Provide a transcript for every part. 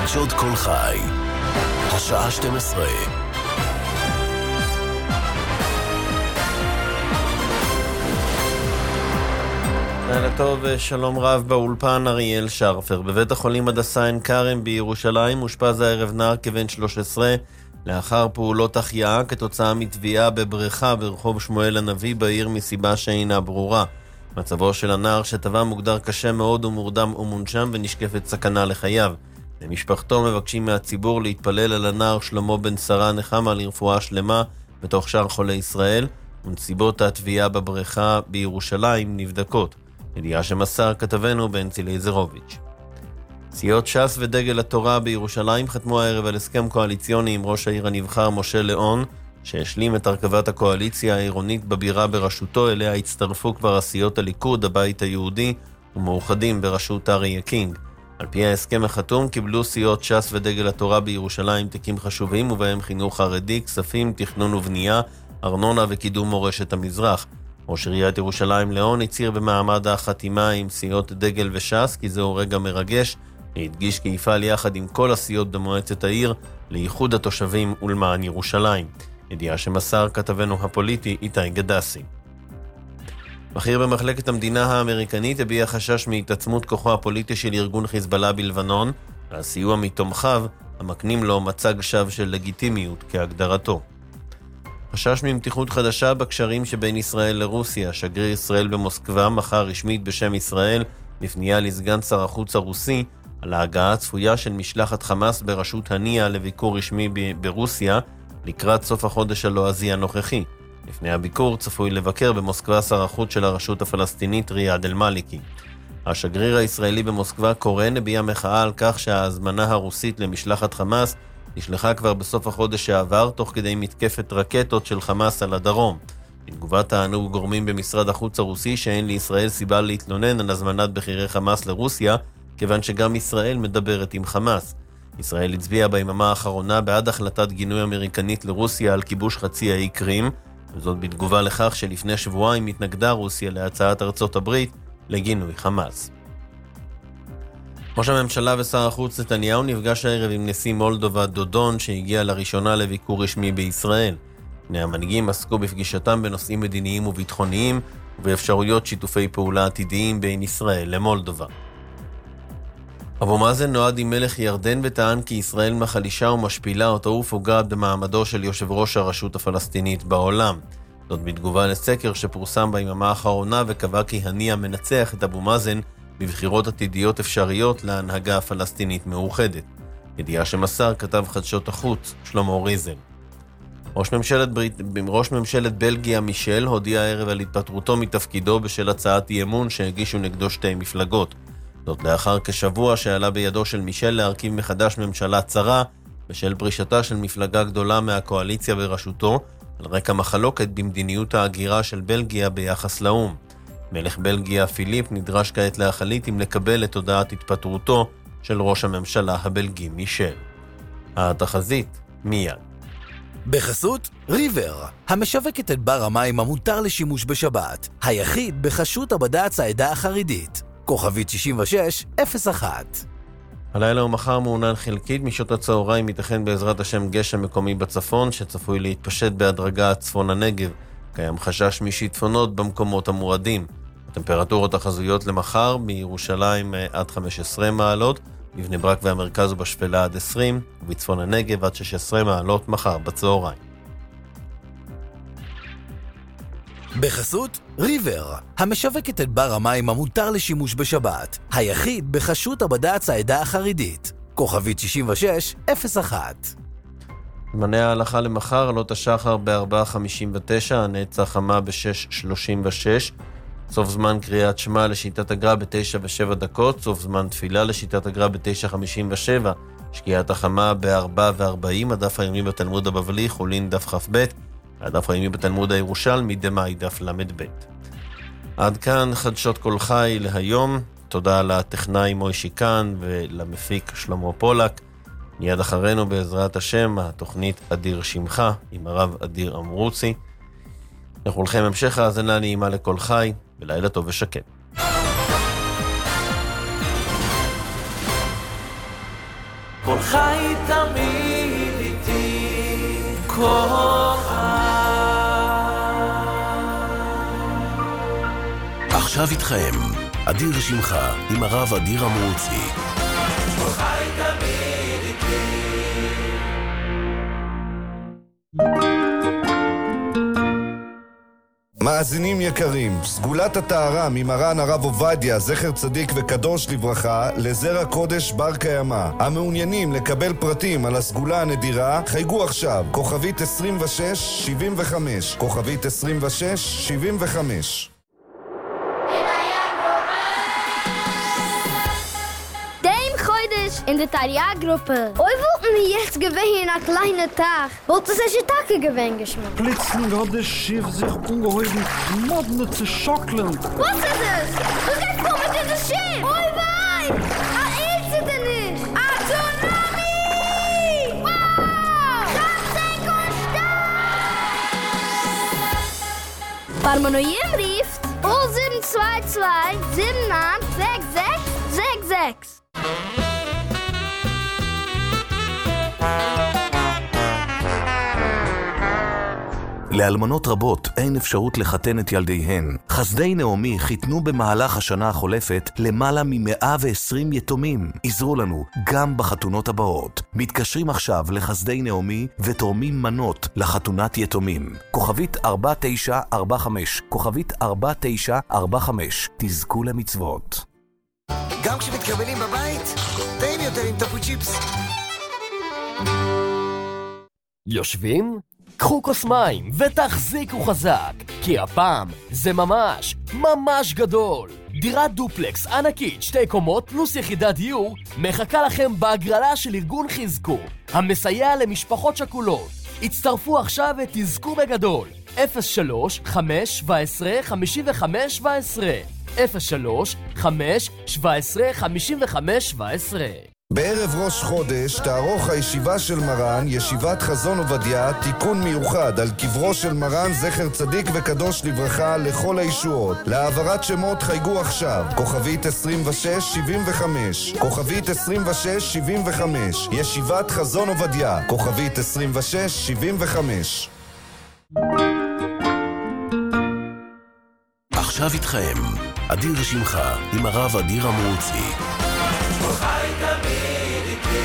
חדשות כל חי, השעה 12. לילה טוב ושלום רב באולפן. אריאל שרפר. בבית החולים הדסה עין כרם בירושלים אושפז הערב נער כבן 13 לאחר פעולות החייאה כתוצאה מטביעה בבריכה ברחוב שמואל הנביא בעיר מסיבה שאינה ברורה. מצבו של הנער שטבע מוגדר קשה מאוד ומורדם ומונשם ונשקפת סכנה לחייו. למשפחתו מבקשים מהציבור להתפלל על הנער שלמה בן שרה נחמה לרפואה שלמה בתוך שאר חולי ישראל, ונסיבות הטביעה בבריכה בירושלים נבדקות. ידיעה שמסר כתבנו בנצי ליזרוביץ'. סיעות ש"ס ודגל התורה בירושלים חתמו הערב על הסכם קואליציוני עם ראש העיר הנבחר משה ליאון, שהשלים את הרכבת הקואליציה העירונית בבירה בראשותו, אליה הצטרפו כבר הסיעות הליכוד, הבית היהודי ומאוחדים בראשות אריה קינג. על פי ההסכם החתום קיבלו סיעות ש"ס ודגל התורה בירושלים תיקים חשובים, ובהם חינוך חרדי, כספים, תכנון ובנייה, ארנונה וקידום מורשת המזרח. ראש עיריית ירושלים ליאון הצהיר במעמד החתימה עם סיעות דגל וש"ס כי זהו רגע מרגש, והדגיש כי יפעל יחד עם כל הסיעות במועצת העיר לייחוד התושבים ולמען ירושלים. ידיעה שמסר כתבנו הפוליטי איתי גדסי. בכיר במחלקת המדינה האמריקנית הביע חשש מהתעצמות כוחו הפוליטי של ארגון חיזבאללה בלבנון, והסיוע מתומכיו המקנים לו מצג שווא של לגיטימיות כהגדרתו. חשש ממתיחות חדשה בקשרים שבין ישראל לרוסיה. שגריר ישראל במוסקבה מחר רשמית בשם ישראל בפנייה לסגן שר החוץ הרוסי על ההגעה הצפויה של משלחת חמאס בראשות הנייה לביקור רשמי ברוסיה לקראת סוף החודש הלועזי הנוכחי. לפני הביקור צפוי לבקר במוסקבה שר החוץ של הרשות הפלסטינית ריאד אל-מאליקי. השגריר הישראלי במוסקבה קורן הביע מחאה על כך שההזמנה הרוסית למשלחת חמאס נשלחה כבר בסוף החודש שעבר תוך כדי מתקפת רקטות של חמאס על הדרום. בתגובה טענו גורמים במשרד החוץ הרוסי שאין לישראל סיבה להתלונן על הזמנת בכירי חמאס לרוסיה, כיוון שגם ישראל מדברת עם חמאס. ישראל הצביעה ביממה האחרונה בעד החלטת גינוי אמריקנית לרוסיה על כיבוש חצי האי קרים, וזאת בתגובה לכך שלפני שבועיים התנגדה רוסיה להצעת ארצות הברית לגינוי חמאס. ראש הממשלה ושר החוץ נתניהו נפגש הערב עם נשיא מולדובה דודון, שהגיע לראשונה לביקור רשמי בישראל. שני המנהיגים עסקו בפגישתם בנושאים מדיניים וביטחוניים ובאפשרויות שיתופי פעולה עתידיים בין ישראל למולדובה. אבו מאזן נועד עם מלך ירדן וטען כי ישראל מחלישה ומשפילה אותו ופוגעת במעמדו של יושב ראש הרשות הפלסטינית בעולם. זאת בתגובה לסקר שפורסם ביממה האחרונה וקבע כי הנייה מנצח את אבו מאזן בבחירות עתידיות אפשריות להנהגה הפלסטינית מאוחדת. ידיעה שמסר כתב חדשות החוץ שלמה ריזל. ראש ממשלת בלגיה מישל הודיע הערב על התפטרותו מתפקידו בשל הצעת אי-אמון שהגישו נגדו שתי מפלגות. זאת לאחר כשבוע שעלה בידו של מישל להרכיב מחדש ממשלה צרה בשל פרישתה של מפלגה גדולה מהקואליציה בראשותו על רקע מחלוקת במדיניות ההגירה של בלגיה ביחס לאום. מלך בלגיה פיליפ נדרש כעת להחליט אם לקבל את הודעת התפטרותו של ראש הממשלה הבלגי מישל. התחזית מיד. בחסות ריבר, המשווקת את בר המים המותר לשימוש בשבת, היחיד בחשות הבד"ץ העדה החרדית. כוכבית 6601. הלילה ומחר מעונן חלקית, משעות הצהריים ייתכן בעזרת השם גשם מקומי בצפון שצפוי להתפשט בהדרגה צפון הנגב. קיים חשש משיטפונות במקומות המורדים. הטמפרטורות החזויות למחר בירושלים עד 15 מעלות, בבני ברק והמרכז ובשפלה עד 20, ובצפון הנגב עד 16 מעלות מחר בצהריים. בחסות ריבר, המשווקת את בר המים המותר לשימוש בשבת, היחיד בחשות הבד"ץ העדה החרדית. כוכבית 6601. זמני ההלכה למחר: עלות השחר ב-4:59, הנצח חמה ב-6:36, סוף זמן קריאת שמע לשיטת הגר"א ב-9:07, סוף זמן תפילה לשיטת הגר"א ב-9:57, שקיעת החמה ב-4:40, הדף היומי בתלמוד הבבלי חולין דף כ"ב, הדף היומי בתלמוד הירושלמי דמאי דף ל"ב. עד כאן חדשות כל חי להיום. תודה לטכנאי מוישי כאן ולמפיק שלמה פולק. מיד אחרינו בעזרת השם התוכנית אדיר שמך עם הרב אדיר אמרוצי. לכולכם המשך האזנה נעימה לכל חי ולילה טוב ושקט. קולך תמיד איתי, עכשיו איתכם, אדיר שמך עם הרב אדיר המרוצי. קולך תמיד איתי. מאזינים יקרים, סגולת הטהרה ממרן הרב עובדיה, זכר צדיק וקדוש לברכה, לזרע קודש בר קיימא. המעוניינים לקבל פרטים על הסגולה הנדירה, חייגו עכשיו, כוכבית 2675, כוכבית 2675. in der Taria-Gruppe. Oi wollten wir jetzt gewähnen einen kleinen Tag. Wollten Sie sich Tage gewähnen geschmeckt? Plötzlich hat das Schiff sich ungeheuer Knoten zu schockeln. Was ist es? Du gehst kommen mit diesem Schiff! Oi wei! Ist es denn nicht? Tsunami! Wow! Schatzenk und Stein! Parmanoiem rief 0722 796666. לאלמנות רבות אין אפשרות לחתן את ילדיהן. חסדי נעמי חיתנו במהלך השנה החולפת למעלה מ-120 יתומים. עזרו לנו גם בחתונות הבאות. מתקשרים עכשיו לחסדי נעמי ותורמים מנות לחתונת יתומים. כוכבית 4945, כוכבית 4945. תזכו למצוות. גם כשמתקבלים בבית, טעים יותר עם טפו צ'יפס. יושבים? קחו כוס מים ותחזיקו חזק, כי הפעם זה ממש גדול. דירת דופלקס ענקית 2 קומות פלוס יחידת דיור מחכה לכם בהגרלה של ארגון חזקו, המסייע למשפחות שכולות. הצטרפו עכשיו ותזכו בגדול. 03 5 17 55 17 03 5 17 55 17. בערב ראש חודש תערוך הישיבה של מרן, ישיבת חזון עובדיה, תיקון מיוחד על קברו של מרן זכר צדיק וקדוש לברכה לכל הישועות. להעברת שמות חייגו עכשיו, כוכבית 2675, כוכבית 2675, ישיבת חזון עובדיה, כוכבית 2675. עכשיו איתכם, אדיר שמך עם הרב אדיר המרוצי. קולך תמיד איתי.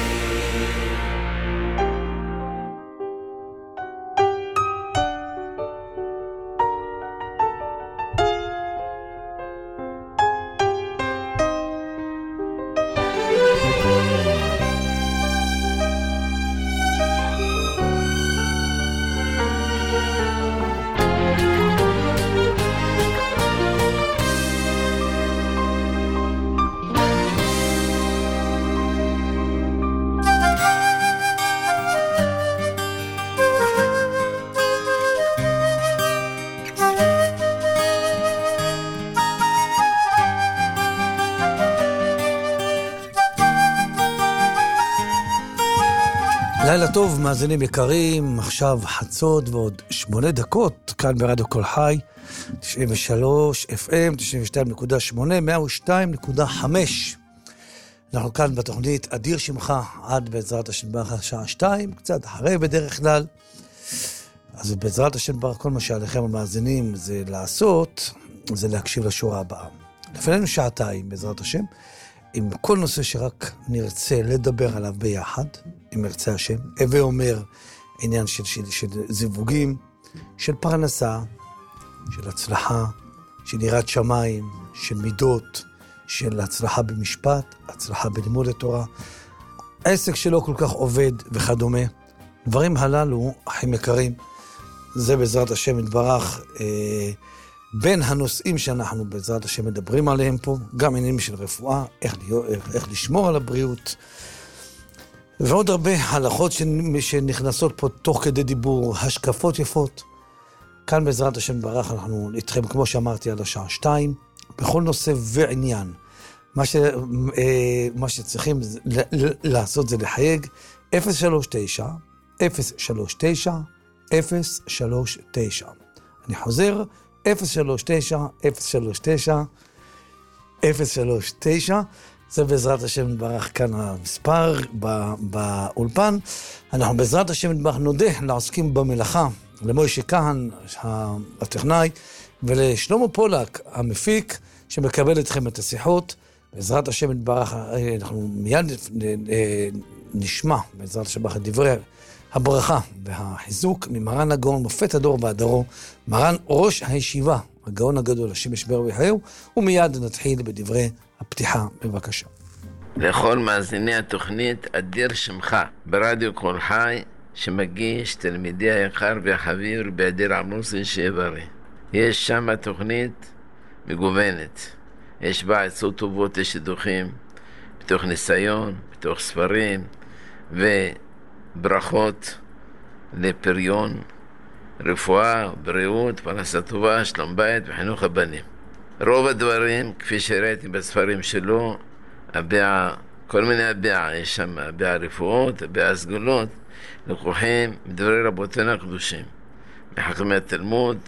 לילה טוב, מאזינים יקרים, עכשיו חצות ועוד 8 דקות, כאן ברדיו כל חי, 93 FM, 92.8, 102.5. אנחנו כאן בתוכנית אדיר שמך, עד בעזרת השם ברוך שעה 2, קצת אחרי בדרך כלל. אז בעזרת השם ברוך כל מה שעליכם המאזינים זה לעשות, זה להקשיב לשורה הבאה. לפנינו 2 שעות בעזרת השם, עם כל נושא שרק נרצה לדבר עליו ביחד, אם ירצה השם, הווה אומר עניין של זיווגים, של פרנסה, של הצלחה, של יראת שמיים, של מידות, של הצלחה במשפט, הצלחה בלימוד התורה, העסק שלו כל כך עובד וכדומה. דברים הללו, אחים יקרים, זה בעזרת השם יתברך, בין הנושאים שאנחנו בעזרת השם מדברים עליהם פה, גם עניינים של רפואה, איך לשמור על הבריאות, ועוד הרבה הלכות שנכנסות פה תוך כדי דיבור, השקפות יפות. כאן בעזרת השם ברך אנחנו איתכם, כמו שאמרתי, עד השעה 2, בכל נושא ועניין. מה שצריכים לעשות זה לחייג 039, 039, 039. אני חוזר, 039, 039, 039. זה בעזרת השם נתברך כאן המספר באולפן. אנחנו בעזרת השם נתברך נודה לעוסקים במלאכה, למוישה כהן הטכנאי, ולשלמה פולק המפיק שמקבל אתכם את השיחות. בעזרת השם נתברך אנחנו מיד נשמע בעזרת השם את דברי הברכה והחיזוק ממרן הגאון מופת הדור והדרו, מרן ראש הישיבה, הגאון הגדול, השם ישבר ויחייהו, ומיד נתחיל בדברי הפתיחה. בבקשה. לכל מאזיני התוכנית אדיר שמך ברדיו קול חי, שמגיש תלמידי היקר והחביר באדיר עמוסי שיברי. יש שם תוכנית מגוונת, יש בה עצות טובות לשידוכים, בתוך ניסיון, בתוך ספרים, וברכות לפריון, רפואה, בריאות, פרנסה טובה, שלום בית וחינוך הבנים. רוב הדברים, כפי שראיתי בספרים שלו, כל מיני הביעה, יש שם הביעה רפואות, הביעה סגולות, לקוחים מדברי רבותינו הקדושים, מחכמי התלמוד,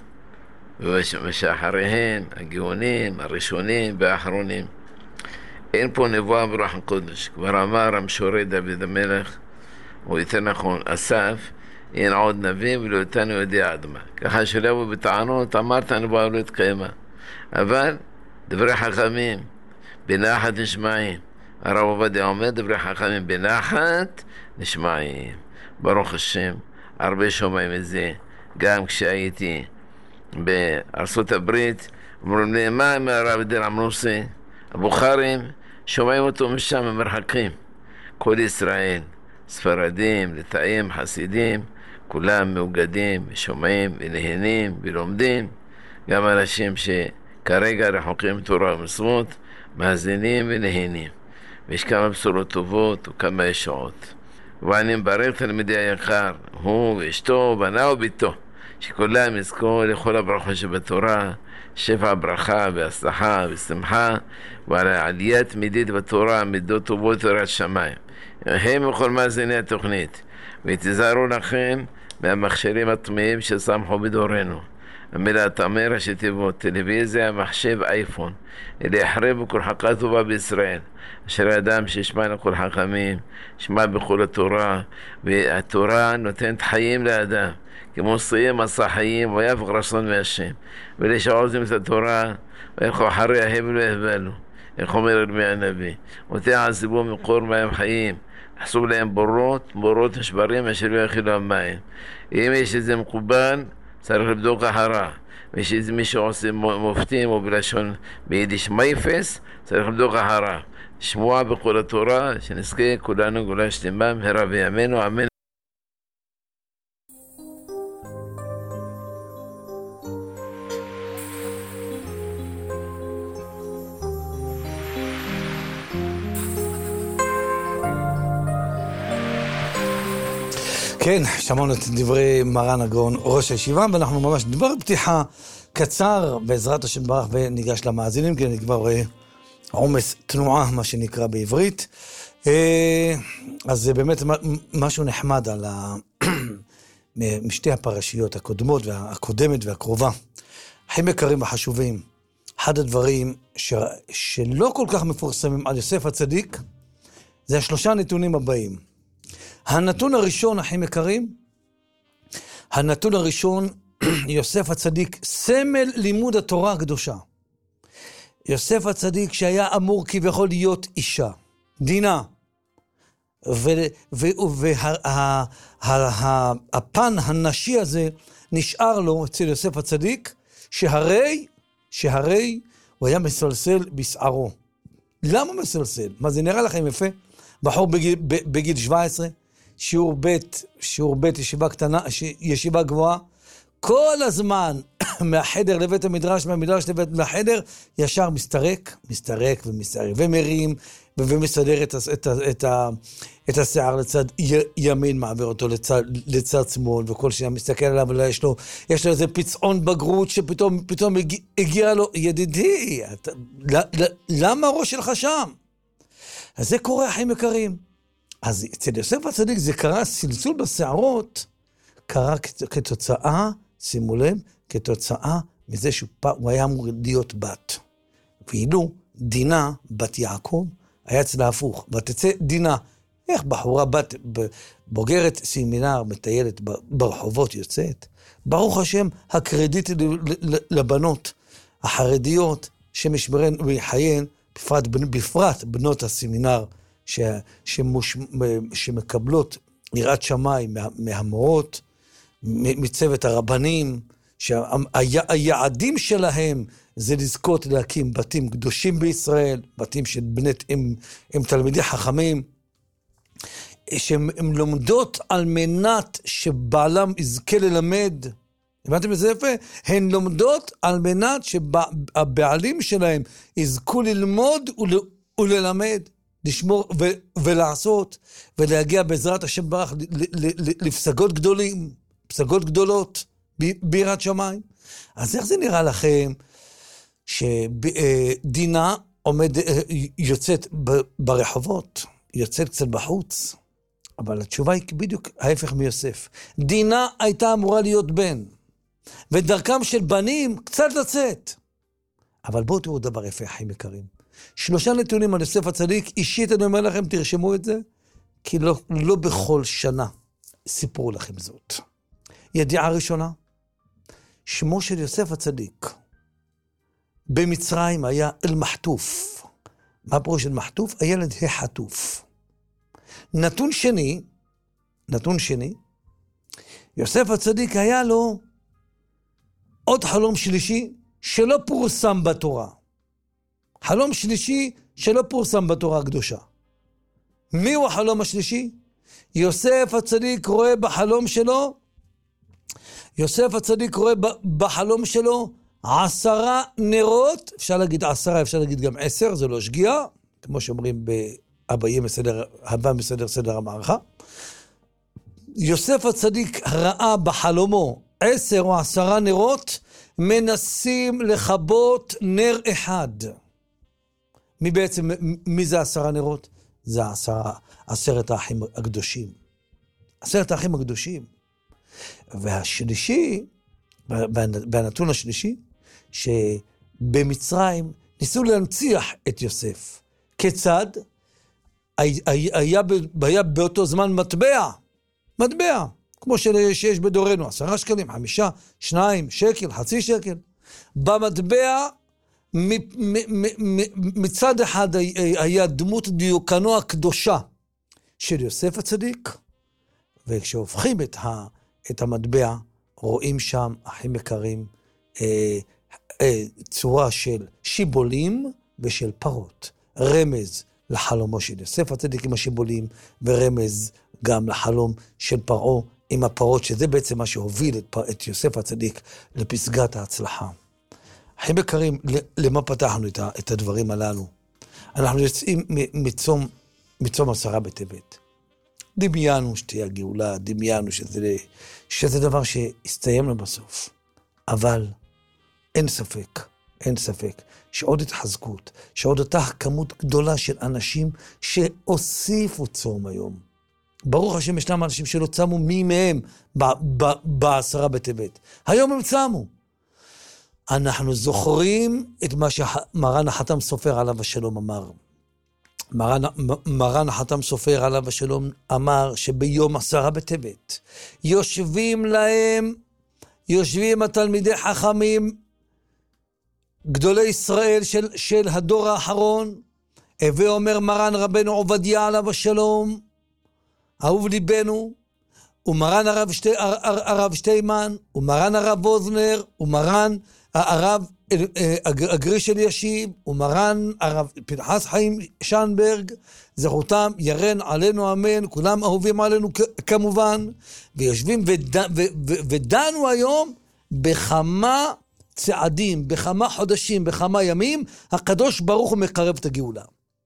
ושאחריהם, הגאונים, הראשונים והאחרונים. אין פה נבואה ברוח הקודש. כבר אמר המשורר דוד המלך, או יותר נכון, אסף, אין עוד נביא ולא אותנו יודע עד מה. ככה שלא יבוא בטענות, אמרת הנבואה לא התקיימה. אבל דברי חכמים, בנחת נשמעים. הרב עובדיה אומר, דברי חכמים בנחת נשמעים. ברוך השם, הרבה שומעים את זה. גם כשהייתי בארצות הברית, אומרים לי, מה עם הרב אדיר עמוסי? הבוכרים, שומעים אותו משם במרחקים. כל ישראל, ספרדים, לטאים, חסידים, כולם מאוגדים, שומעים ונהנים ולומדים. גם אנשים שכרגע רחוקים תורה ומצוות, מאזינים ונהנים. ויש כמה בשורות טובות וכמה ישועות. ואני מברך תלמידי היקר, הוא ואשתו, בנה וביתו, שכולם יזכו לכל הברכות שבתורה, שפע ברכה והצלחה ושמחה, ועל העליית מידית בתורה, מידות טובות תורת שמיים. הם וכל מאזיני התוכנית, ותזהרו לכם מהמכשירים הטמאים ששמחו בדורנו. המילה תאמר שתיבות, טלוויזיה, מחשב, אייפון, אלה יחרב וכל חכה טובה בישראל. אשר האדם שישמע לכל חכמים, שמע בכל התורה, והתורה נותנת חיים לאדם. כמו סיים מסע חיים ויפק רצון מהשם. ואלה שעוזים את התורה, וילכו אחריה הבל והבלו. איך אומר ירמיה הנביא, ותעזבו מקור מים חיים, חסו להם בורות נשברים אשר לא יכילו המים. אם יש איזה מקובל, צריך לבדוק אחרה. ויש איזה מי שעושה מופתים או בלשון ביידיש מייפס, צריך לבדוק אחרה. שמוע בכל התורה, שנזכה כולנו גאולה שלמה מהרה בימינו, אמן. כן, שמענו את דברי מרן הגאון ראש הישיבה, ואנחנו ממש דבר פתיחה קצר בעזרת השם ברך וניגש למאזינים, כי אני כבר רואה עומס תנועה, מה שנקרא בעברית. אז זה באמת משהו נחמד על משתי הפרשיות הקודמות והקודמת והקרובה. אחים יקרים וחשובים, אחד הדברים שלא כל כך מפורסמים על יוסף הצדיק, זה השלושה נתונים הבאים. הנתון הראשון, אחים יקרים, הנתון הראשון, יוסף הצדיק, סמל לימוד התורה הקדושה. יוסף הצדיק שהיה אמור כביכול להיות אישה, דינה, והפן הנשי הזה נשאר לו אצל יוסף הצדיק, שהרי הוא היה מסלסל בשערו. למה מסלסל? מה זה נראה לכם יפה? בחור בגיל 17, שיעור בית ישיבה קטנה, ישיבה גבוהה, כל הזמן מהחדר לבית המדרש, מהמדרש לבית לחדר, ישר מסתרק ומרים, ומסדר את השיער לצד ימין, מעביר אותו לצד שמאל, וכל שנייה מסתכל עליו, יש לו איזה פצעון בגרות שפתאום הגיע לו, ידידי, למה הראש שלך שם? אז זה קורה, אחים יקרים. אז אצל יוסף הצדיק זה קרה, סלסול בשערות, קרה כתוצאה, שימו לב, כתוצאה מזה שהוא היה אמור להיות בת. ואילו דינה, בת יעקב, היה אצלה הפוך, ותצא דינה. איך בחורה בת בוגרת סמינר, מטיילת ברחובות יוצאת? ברוך השם, הקרדיט לבנות החרדיות שמשברן וחיין, בפרט בנות הסמינר, שמקבלות יראת שמיים מהמורות, מצוות הרבנים, שהיעדים שלהם זה לזכות להקים בתים קדושים בישראל, בתים של בנות עם תלמידי חכמים, שהן לומדות על מנת שבעלם יזכה ללמד. הבנתם את זה יפה? הן לומדות על מנת שהבעלים שלהם יזכו ללמוד וללמד, לשמור ולעשות, ולהגיע בעזרת השם ברוך לפסגות גדולים, פסגות גדולות, ביראת שמיים. אז איך זה נראה לכם שדינה יוצאת ברחובות, יוצאת קצת בחוץ? אבל התשובה היא בדיוק ההפך מיוסף. דינה הייתה אמורה להיות בן, ודרכם של בנים קצת לצאת. אבל בואו תראו דבר יפה, אחים יקרים. 3 נתונים על יוסף הצדיק, אישית אני אומר לכם, תרשמו את זה, כי לא בכל שנה סיפרו לכם זאת. ידיעה ראשונה, שמו של יוסף הצדיק במצרים היה אל-מחטוף. מה פירוש של מחטוף? הילד החטוף. נתון שני, יוסף הצדיק היה לו עוד חלום שלישי שלא פורסם בתורה. חלום שלישי שלא פורסם בתורה הקדושה. מי הוא החלום השלישי? יוסף הצדיק רואה בחלום שלו 10 נרות, אפשר להגיד 10, אפשר להגיד גם 10, זה לא שגיאה, כמו שאומרים הבא מסדר סדר המערכה. יוסף הצדיק ראה בחלומו 10 או 10 נרות, מנסים לכבות נר אחד. מי זה 10 נרות? זה 10 האחים הקדושים. 10 האחים הקדושים. והשלישי, בנתון השלישי, שבמצרים ניסו להנציח את יוסף. כיצד? היה באותו זמן מטבע, כמו שיש בדורנו, 10 שקלים, 5, 2 שקל, חצי שקל. במטבע, מצד אחד היה דמות דיוקנו הקדושה של יוסף הצדיק, וכשהופכים את המטבע, רואים שם, אחים יקרים, צורה של שיבולים ושל פרות. רמז לחלומו של יוסף הצדיק עם השיבולים, ורמז גם לחלום של פרעה עם הפרות, שזה בעצם מה שהוביל את יוסף הצדיק לפסגת ההצלחה. אחים יקרים, למה פתחנו את הדברים הללו? אנחנו יוצאים מצום 10 בטבת. דמיינו שתהיה הגאולה, דמיינו שזה דבר שהסתיים לו בסוף. אבל אין ספק שעוד התחזקות, שעוד אותה כמות גדולה של אנשים שהוסיפו צום היום. ברוך השם ישנם אנשים שלא צמו מי מהם ב10 בטבת. היום הם צמו. אנחנו זוכרים את מה שמרן החתם סופר עליו השלום אמר. מרן החתם סופר עליו השלום אמר שביום 10 בטבת יושבים התלמידי חכמים גדולי ישראל של הדור האחרון, ואומר מרן רבנו עובדיה עליו השלום, אהוב ליבנו, ומרן הרב שטיימן, ומרן הרב אוזנר, ומרן הרב הגריש אלישיב, ומרן הרב פנחס חיים שנברג, זכותם ירן עלינו אמן, כולם אהובים עלינו כמובן, ויושבים ודנו היום בכמה צעדים, בכמה חודשים, בכמה ימים, הקדוש ברוך הוא מקרב את הגאולה.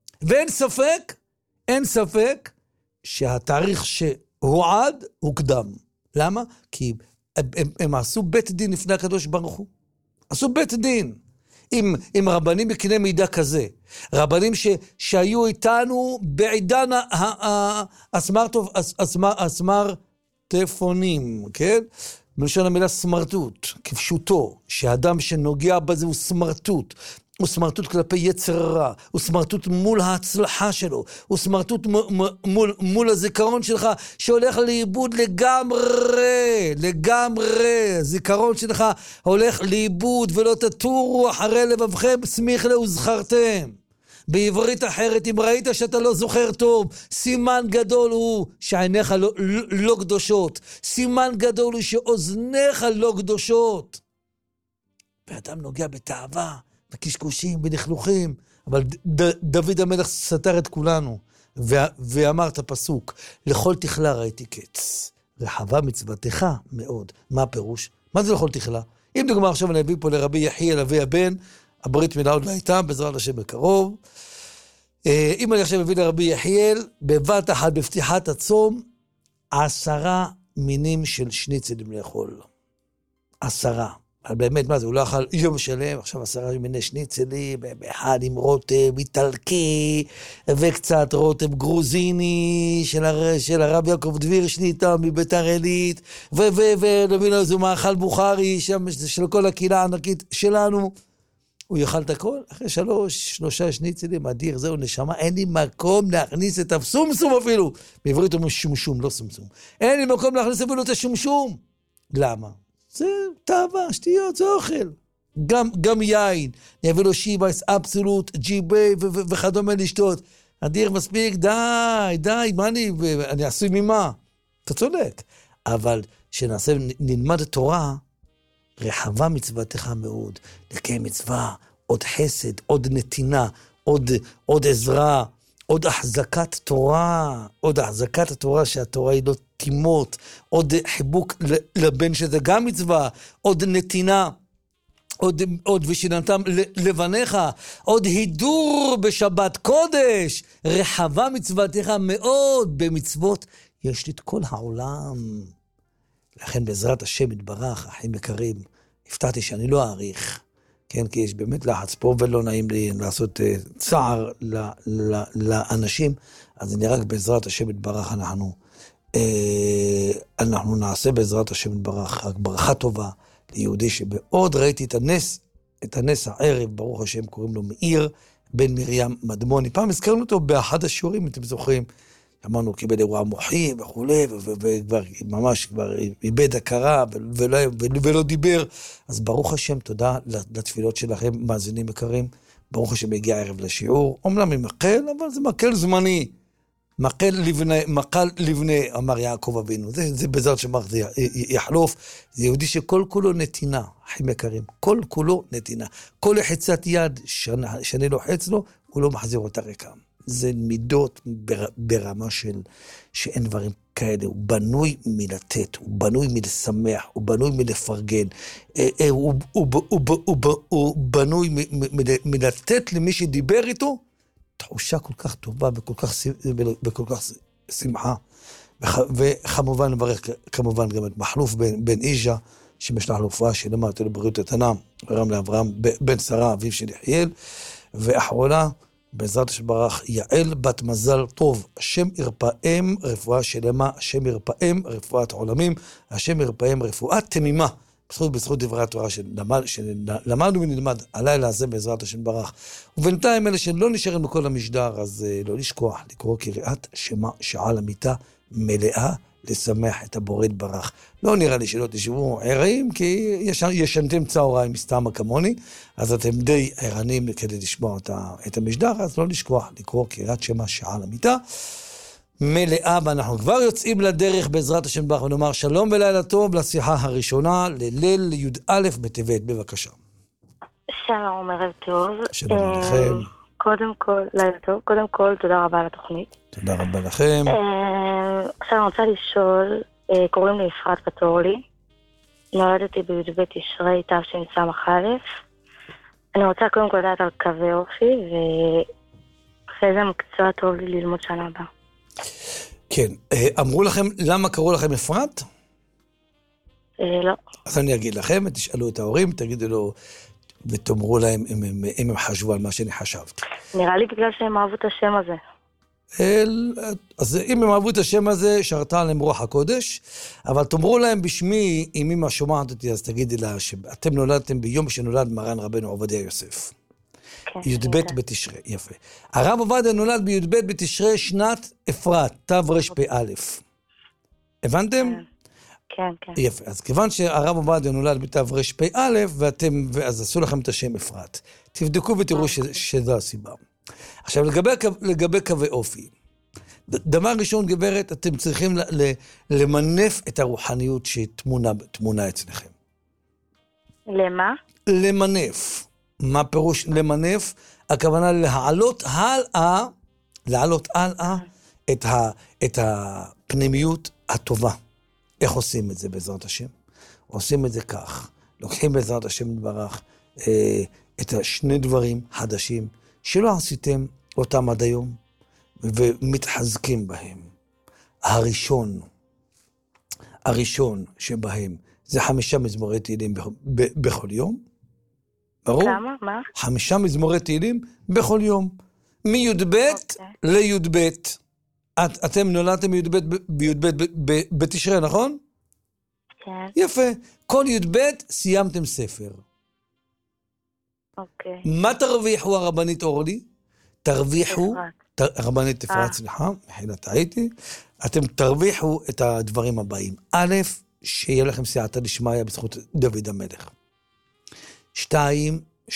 ואין ספק שהתאריך שהועד הוקדם. למה? כי הם עשו בית דין לפני הקדוש ברוך הוא. עשו בית דין עם רבנים בקנה מידה כזה. רבנים שהיו איתנו בעידן הסמרטפונים, כן? בלשון המילה סמרטוט, כפשוטו, שהאדם שנוגע בזה הוא סמרטוט. הוא סמרטוט כלפי יצר רע, הוא סמרטוט מול ההצלחה שלו, הוא סמרטוט מול הזיכרון שלך שהולך לאיבוד לגמרי, הזיכרון שלך הולך לאיבוד ולא תטורו אחרי לבבכם סמיך להוזכרתם. בעברית אחרת, אם ראית שאתה לא זוכר טוב, סימן גדול הוא שעיניך לא קדושות, סימן גדול הוא שאוזניך לא קדושות. ואדם נוגע בתאווה, בקשקושים, בנחלוכים, אבל דוד המלך סתר את כולנו, ואמר את הפסוק, לכל תכלה ראיתי קץ, רחבה מצוותך מאוד. מה הפירוש? מה זה לכל תכלה? אם דוגמה עכשיו אני אביא פה לרבי יחיאל אבי הבן, הברית מילה עוד לא הייתה, בעזרת השם בקרוב. אם אני עכשיו מביא לרבי יחיאל, בבת אחת בפתיחת הצום, 10 מינים של שניצלים לאכול. 10. אבל באמת, מה זה? הוא לא אכל יום שלם, עכשיו 10 מיני שניצלים, באחד עם רוטב איטלקי, וקצת רוטב גרוזיני, של הרב יעקב דביר שניטה מביתר עילית, ונבין לו, זה מאכל בוכרי, של כל הקהילה הענקית שלנו. הוא יאכל את הכל, אחרי 3 שניצלים, אדיר, זהו נשמה, אין לי מקום להכניס את הסומסום אפילו. בעברית אומרים שומשום, לא סומסום. אין לי מקום להכניס אפילו את השומשום. למה? זה תאווה, שטויות, זה אוכל. גם יין, יביא לו שיבייס, אבסולוט, ג'יבי וכדומה לשתות. אדיר, מספיק, די, מה אני עשוי ממה? אתה צודק. אבל שנעשה, נלמד תורה, רחבה מצוותך מאוד, לקיים מצווה, עוד חסד, עוד נתינה, עוד עזרה, עוד החזקת תורה, שהתורה היא לא תימות, עוד חיבוק לבן שזה גם מצווה, עוד נתינה, עוד ושיננתם לבניך, עוד הידור בשבת קודש, רחבה מצוותך מאוד, במצוות יש לי את כל העולם. לכן בעזרת השם יתברך, אחים יקרים, הבטחתי שאני לא אעריך, כן, כי יש באמת לחץ פה ולא נעים לי לעשות צער לאנשים, אז אני רק בעזרת השם יתברך אנחנו נעשה בעזרת השם יתברך, רק ברכה טובה ליהודי שבעוד ראיתי את הנס הערב, ברוך השם קוראים לו מאיר, בן מרים מדמוני, פעם הזכרנו אותו באחד השיעורים, אתם זוכרים, אמרנו, קיבל אירוע מוחי וכו', וכבר ממש כבר איבד הכרה ולא דיבר. אז ברוך השם, תודה לתפילות שלכם, מאזינים יקרים. ברוך השם הגיע ערב לשיעור. אומנם עם מקל, אבל זה מקל זמני. מקל לבנה, אמר יעקב אבינו. זה בעזרת שמח זה יחלוף. זה יהודי שכל כולו נתינה, אחים יקרים. כל כולו נתינה. כל לחיצת יד שאני לוחץ לו, הוא לא מחזיר אותה ריקם. זה מידות ברמה שאין דברים כאלה. הוא בנוי מלתת, הוא בנוי מלשמח, הוא בנוי מלפרגן, הוא בנוי מלתת למי שדיבר איתו תחושה כל כך טובה וכל כך שמחה. וכמובן נברך כמובן גם את מחלוף בן איז'ה, שמשלח להופעה שלמה אותו לבריאות התנא, ורם לאברהם בן שרה, אביו של יחיאל, ואחרונה בעזרת השם ברך יעל בת מזל טוב, השם ירפאם רפואה שלמה, השם ירפאם רפואת עולמים, השם ירפאם רפואת תמימה, בזכות דברי התורה שלמדנו ונלמד הלילה הזה בעזרת השם ברך. ובינתיים אלה שלא נשארים בכל המשדר, אז לא לשכוח לקרוא קריאת שמע שעה למיטה מלאה, לשמח את הבורא יתברך. לא נראה לי שלא תשבו ערים, כי ישנתם צהריים מסתם כמוני, אז אתם די ערנים כדי לשמוע את המשדר, אז לא לשכוח לקרוא קריאת שמע שעה למיטה מלאה, ואנחנו כבר יוצאים לדרך בעזרת השם ברך, ונאמר שלום ולילה טוב לשיחה הראשונה לליל י"א בטבת. בבקשה. שלום, ערב טוב. שלום לכם. קודם כל, לילה טוב. קודם כל, תודה רבה על התוכנית. תודה רבה לכם. עכשיו אני רוצה לשאול, קוראים לי אפרת פטורלי, נולדתי בי"ב תשרי תשס"א. אני רוצה קודם כל לדעת על קווי אופי, ואחרי זה מקצוע טוב לי ללמוד שנה הבאה. כן, אמרו לכם למה קראו לכם אפרת? לא. אז אני אגיד לכם, תשאלו את ההורים, תגידו לו, ותאמרו להם אם הם חשבו על מה שאני חשבתי. נראה לי בגלל שהם אהבו את השם הזה. אז אם הם אהבו את השם הזה, שרתה עליהם רוח הקודש, אבל תאמרו להם בשמי, אם אמא שומעת אותי, אז תגידי לה שאתם נולדתם ביום שנולד מרן רבנו עובדיה יוסף. י"ב בתשרי, יפה. הרב עובדיה נולד בי"ב בתשרי שנת אפרת, תרפ"א. הבנתם? כן, כן. יפה, אז כיוון שהרב עובדיה נולד בתרפ"א, אז עשו לכם את השם אפרת. תבדקו ותראו שזו הסיבה. עכשיו, לגבי קווי אופי. דבר ראשון, גברת, אתם צריכים למנף את הרוחניות שתמונה אצלכם. למה? למנף. מה פירוש למנף? הכוונה להעלות הלאה את הפנימיות הטובה. איך עושים את זה בעזרת השם? עושים את זה כך. לוקחים בעזרת השם דברך את השני דברים חדשים שלא עשיתם אותם עד היום, ומתחזקים בהם. הראשון שבהם זה 5 מזמורי תהילים בכל יום. ברור? כמה? מה? 5 מזמורי תהילים בכל יום. מי"ב לי"ב. אתם נולדתם בי"ב בתשרי, נכון? כן. יפה. כל י"ב סיימתם ספר. אוקיי. מה תרוויחו הרבנית אורלי? תרוויחו, הרבנית אפרת, סליחה, מחילה טעיתי, אתם תרוויחו את הדברים הבאים. א', שיהיה לכם סייעתא דשמיא בזכות דוד המלך. 2,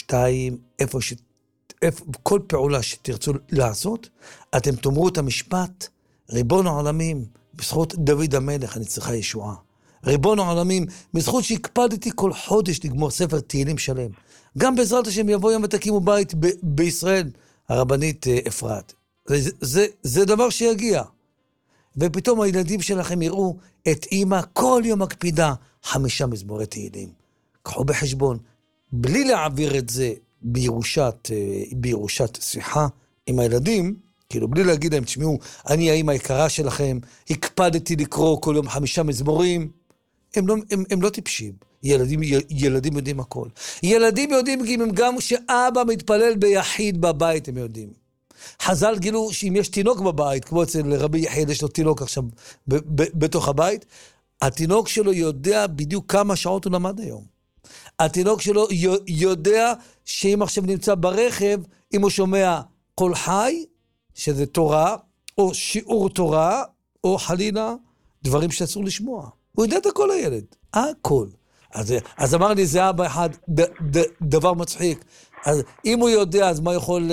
כל פעולה שתרצו לעשות, אתם תאמרו את המשפט, ריבון העולמים, בזכות דוד המלך אני צריכה ישועה. ריבון העולמים, בזכות שהקפדתי כל חודש לגמור ספר תהילים שלם. גם בעזרת השם יבוא יום ותקימו בית בישראל, הרבנית אפרת. זה דבר שיגיע. ופתאום הילדים שלכם יראו את אמא כל יום מקפידה 5 מזמורי תהילים. קחו בחשבון, בלי להעביר את זה בירושת שיחה עם הילדים, כאילו בלי להגיד להם, תשמעו, אני האמא היקרה שלכם, הקפדתי לקרוא כל יום 5 מזמורים, הם לא טיפשים. ילדים יודעים הכל. ילדים יודעים גם שאבא מתפלל ביחיד בבית, הם יודעים. חז"ל גילו שאם יש תינוק בבית, כמו אצל רבי יחיד, יש לו תינוק עכשיו בתוך הבית, התינוק שלו יודע בדיוק כמה שעות הוא למד היום. התינוק שלו יודע שאם עכשיו נמצא ברכב, אם הוא שומע קול חי, שזה תורה, או שיעור תורה, או חלילה, דברים שאסור לשמוע. הוא יודע את הכל הילד, הכל. אז אמר לי, זה אבא אחד, דבר מצחיק. אז אם הוא יודע, אז מה יכול,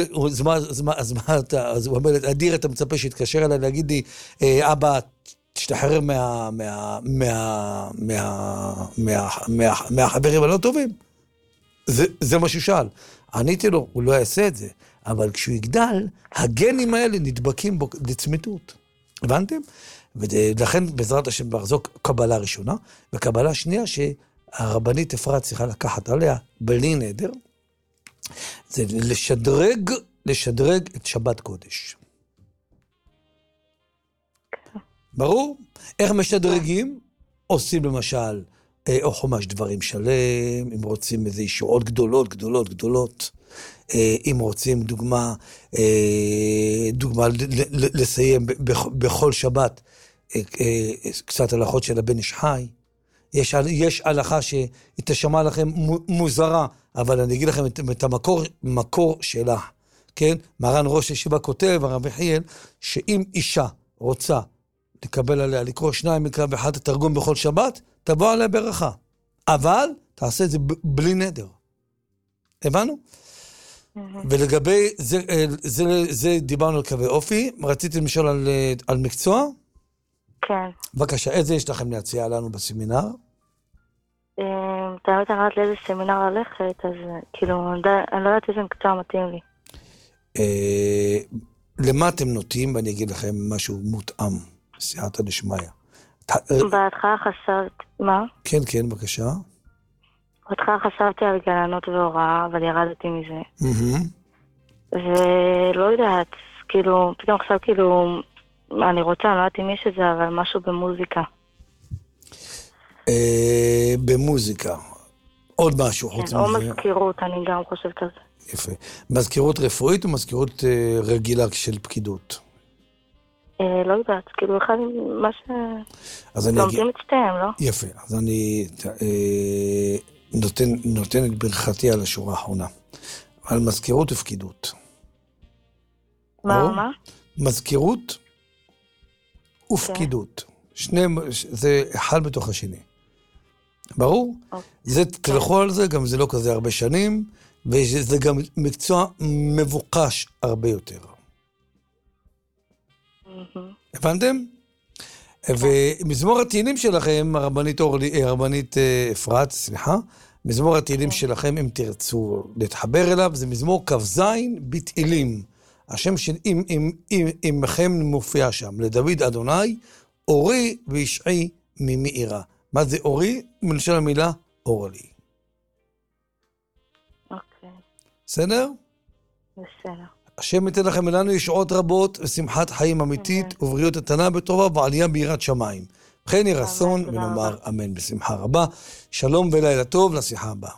אז הוא אומר, אדיר, אתה מצפה שיתקשר אליי, להגיד לי, אבא, תשתחרר מהחברים הלא טובים. זה מה שהוא שאל. עניתי לו, הוא לא יעשה את זה. אבל כשהוא יגדל, הגנים האלה נדבקים בו לצמיתות. הבנתם? ולכן בעזרת השם זו קבלה ראשונה, וקבלה שנייה שהרבנית אפרת צריכה לקחת עליה בלי נדר, זה לשדרג את שבת קודש. ברור? איך משדרגים? עושים למשל, או חומש דברים שלם, אם רוצים איזה ישועות גדולות, אם רוצים דוגמה לסיים בכל שבת, קצת הלכות של הבן איש חי. יש הלכה שתשמע לכם מוזרה, אבל אני אגיד לכם את המקור שלה. כן? מרן ראש הישיבה כותב, הרב יחיאל, שאם אישה רוצה לקבל עליה, לקרוא 2 מקרא ואחד התרגום בכל שבת, תבוא עליה ברכה. אבל תעשה את זה בלי נדר. הבנו? ולגבי זה דיברנו על קווי אופי. רציתם לשאול על מקצוע? כן. בבקשה, איזה יש לכם להציע לנו בסמינר? אתה יודעת אמרת לאיזה סמינר ללכת, אז כאילו, אני לא יודעת איזה מקצוע מתאים לי. למה אתם נוטים? ואני אגיד לכם משהו מותאם, סייעתא דשמיא. בהתחלה חשבתי, מה? כן, בבקשה. בהתחלה חשבתי על גננות והוראה, אבל ירדתי מזה. ולא יודעת, כאילו, פתאום עכשיו כאילו, אני רוצה, אני לא יודעת אם יש את זה, אבל משהו במוזיקה. במוזיקה. עוד משהו חוץ מזה. או מזכירות, אני גם חושבת על זה. יפה. מזכירות רפואית או מזכירות רגילה של פקידות? לא יודעת, כאילו אחד מה ש... לומדים את שתיהם, לא? יפה, אז אני נותן את ברכתי על השורה האחרונה. על מזכירות ופקידות. מה? מזכירות ופקידות. שניהם, זה אחד בתוך השני. ברור? זה, תלכו על זה, גם זה לא כזה הרבה שנים, וזה גם מקצוע מבוקש הרבה יותר. הבנתם? ומזמור התהילים שלכם, הרבנית אפרת, סליחה, מזמור התהילים שלכם, אם תרצו להתחבר אליו, זה מזמור כ"ז בתהילים. השם של עמכם מופיע שם, לדוד אדוני, אורי וישעי ממאירה. מה זה אורי? מלשון המילה אורלי. אוקיי. בסדר? בסדר. השם ייתן לכם ולנו ישועות רבות ושמחת חיים אמיתית ובריאות איתנה בטובה ועלייה ביראת שמיים. וכן יהי רצון ונאמר אמן בשמחה רבה. שלום ולילה טוב, לשיחה הבאה.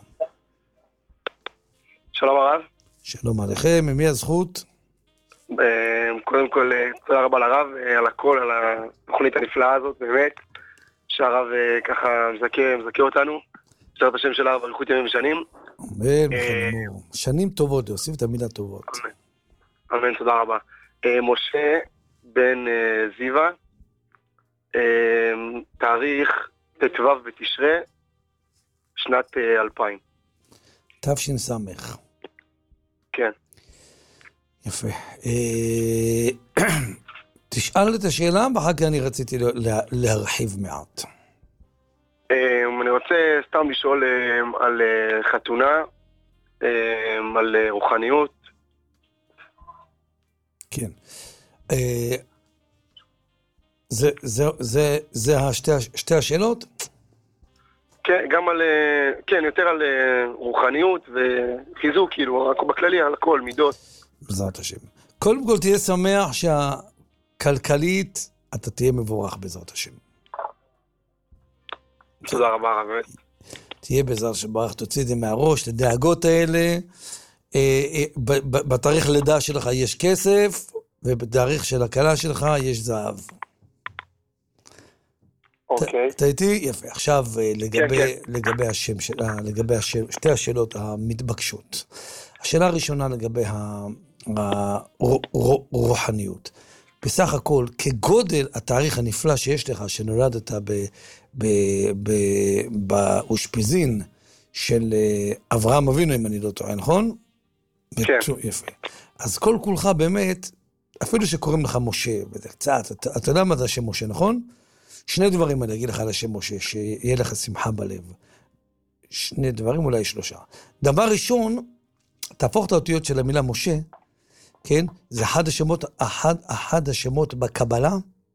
שלום הרב. שלום עליכם, ממי הזכות? קודם כל, תודה רבה לרב על הכל, על התוכנית הנפלאה הזאת, באמת, שהרב ככה מזכה אותנו. שרת השם של הרב, אריכות ימים ושנים. אמן, בחלמו. שנים טובות, להוסיף את המילה טובות. אמן, תודה רבה. משה בן זיווה, תאריך ט"ו בתשרי, שנת 2000. תש"ס. כן. יפה. תשאל את השאלה, ואחר כך אני רציתי להרחיב מעט. אני רוצה סתם לשאול על חתונה, על רוחניות. כן. זה שתי השאלות? כן, גם על, כן, יותר על רוחניות וחיזוק, כאילו, בכללי, על הכל, מידות. בעזרת השם. קודם כל תהיה שמח שהכלכלית אתה תהיה מבורך בעזרת השם. תודה רבה, באמת. תהיה בעזרת שברך, תוציא את זה מהראש, לדאגות האלה. בתאריך לידה שלך יש כסף, ובתאריך של הכלה שלך יש זהב. אוקיי. אתה איתי? יפה. עכשיו לגבי השם שלה, לגבי שתי השאלות המתבקשות. השאלה הראשונה לגבי הרוחניות. בסך הכל, כגודל התאריך הנפלא שיש לך, שנולדת באושפיזין של אברהם אבינו, אם אני לא טועה, נכון? כן. יפה. אז כל כולך באמת, אפילו שקוראים לך משה, וזה קצת, אתה יודע מה זה השם משה, נכון? שני דברים אני אגיד לך על השם משה, שיהיה לך שמחה בלב. שני דברים, אולי שלושה. דבר ראשון, תהפוך את האותיות של המילה משה, כן? זה אחד השמות בקבלה,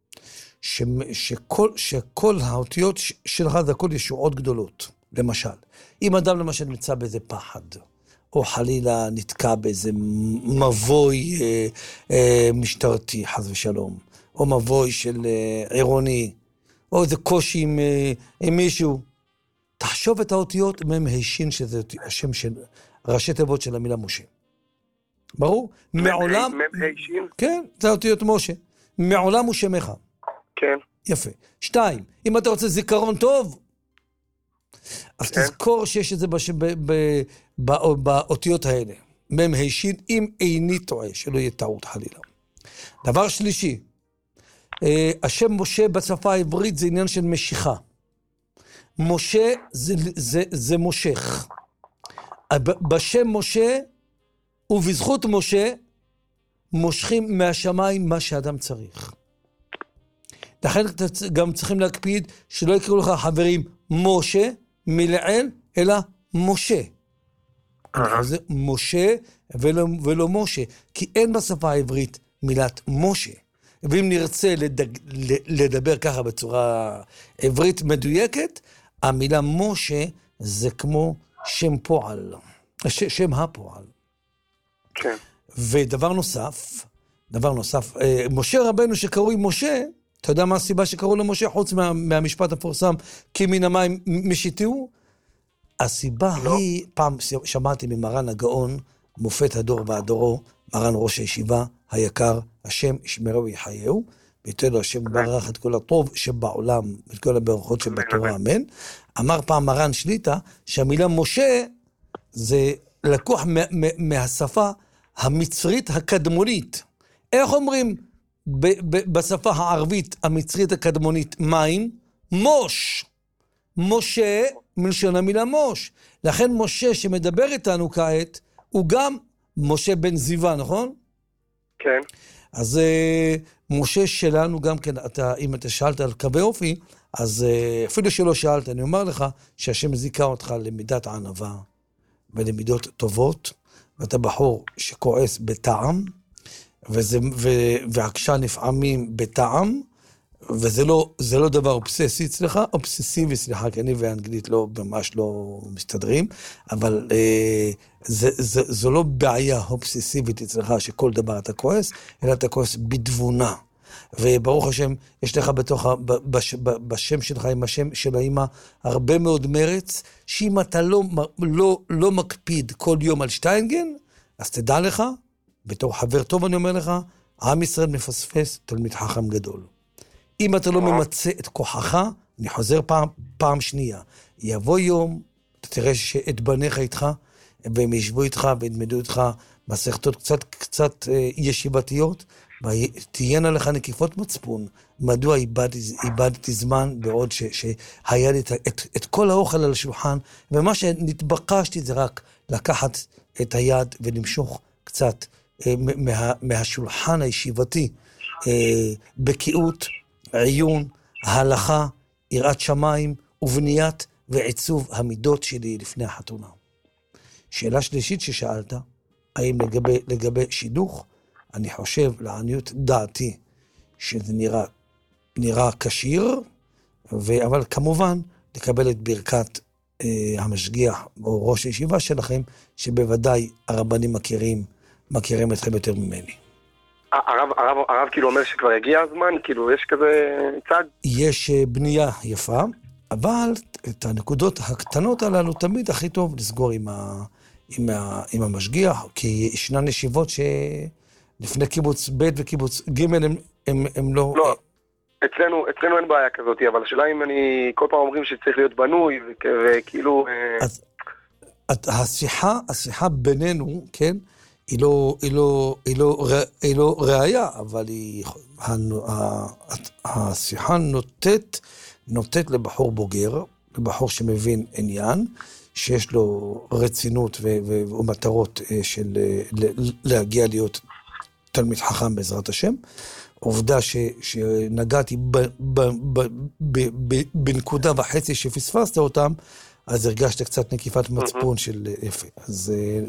שכל האותיות שלך זה הכל ישועות גדולות. למשל, אם אדם למשל נמצא באיזה פחד, או חלילה נתקע באיזה מבוי משטרתי, חס ושלום, או מבוי של עירוני, או איזה קושי עם מישהו, תחשוב את האותיות ממהישין, שזה השם של ראשי תיבות של המילה משה. ברור? מעולם... ממהישין? כן, זה האותיות משה. מעולם הוא שמך. כן. יפה. 2, אם אתה רוצה זיכרון טוב, אז תזכור שיש את זה באותיות האלה. ממהישין, אם איני טועה, שלא יהיה טעות חלילה. דבר שלישי, השם משה בשפה העברית זה עניין של משיכה. משה זה מושך. בשם משה ובזכות משה מושכים מהשמיים מה שאדם צריך. לכן גם צריכים להקפיד שלא יקראו לך חברים משה מלעיל, אלא משה. זה משה ולא משה, כי אין בשפה העברית מילת משה. ואם נרצה לדבר ככה בצורה עברית מדויקת, המילה משה זה כמו שם פועל, שם הפועל. כן. ודבר נוסף, משה רבנו שקראו משה, אתה יודע מה הסיבה שקראו למשה, חוץ מהמשפט המפורסם, כי מן המים משיתהו? הסיבה היא, פעם שמעתי ממרן הגאון, מופת הדור והדורו, מרן ראש הישיבה היקר, השם ישמרו ויחייהו, ויתן לו השם ברך את כל הטוב שבעולם, את כל הברכות שבתורה, אמן. אמר פעם מרן שליטה, שהמילה משה זה לקוח מהשפה המצרית הקדמונית. איך אומרים בשפה הערבית המצרית הקדמונית מים? מוש. משה מלשון המילה מוש. לכן משה שמדבר איתנו כעת, הוא גם משה בן זיווה, נכון? כן. אז משה שלנו גם כן, אם אתה שאלת על קווי אופי, אז אפילו שלא שאלת, אני אומר לך שהשם זיכה אותך למידת ענווה ולמידות טובות, ואתה בחור שכועס בטעם, ועקשן לפעמים בטעם, וזה לא דבר אובססי אצלך, אובססיבי, סליחה, כי אני ואנגלית ממש לא מסתדרים, אבל זו לא בעיה אובססיבית אצלך שכל דבר אתה כועס, אלא אתה כועס בתבונה. וברוך השם, יש לך בשם שלך, עם השם של האמא, הרבה מאוד מרץ, שאם אתה לא מקפיד כל יום על שטיינגן, אז תדע לך, בתור חבר טוב אני אומר לך, עם ישראל מפספס תלמיד חכם גדול. אם אתה לא ממצא את כוחך, אני חוזר פעם שנייה. יבוא יום, אתה תראה שאת בניך איתך, והם ישבו איתך וילמדו איתך מסכתות קצת ישיבתיות, ותהיינה לך נקיפות מצפון. מדוע איבדתי זמן בעוד שהיה לי את כל האוכל על השולחן, ומה שנתבקשתי זה רק לקחת את היד ולמשוך קצת מהשולחן הישיבתי, בקיאות, עיון, ההלכה, יראת שמיים ובניית ועיצוב המידות שלי לפני החתונה. שאלה שלישית ששאלת, האם לגבי שידוך, אני חושב לעניות דעתי שזה נראה קשיר, אבל כמובן לקבל את ברכת המשגיח או ראש הישיבה שלכם, שבוודאי הרבנים מכירים אתכם יותר ממני. הרב כאילו אומר שכבר הגיע הזמן, כאילו יש כזה צד? יש בנייה יפה, אבל את הנקודות הקטנות הללו תמיד הכי טוב לסגור עם המשגיח, כי ישנן ישיבות שלפני קיבוץ ב' וקיבוץ ג' הם לא... לא, אצלנו אין בעיה כזאת, אבל השאלה אם כל פעם אומרים שצריך להיות בנוי, וכאילו... השיחה בינינו, כן? היא לא ראיה, אבל השיחה נוטט לבחור בוגר, לבחור שמבין עניין, שיש לו רצינות ומטרות של להגיע להיות תלמיד חכם בעזרת השם. עובדה שנגעתי בנקודה וחצי שפספסת אותם, אז הרגשת קצת נקיפת מצפון של יפה. אז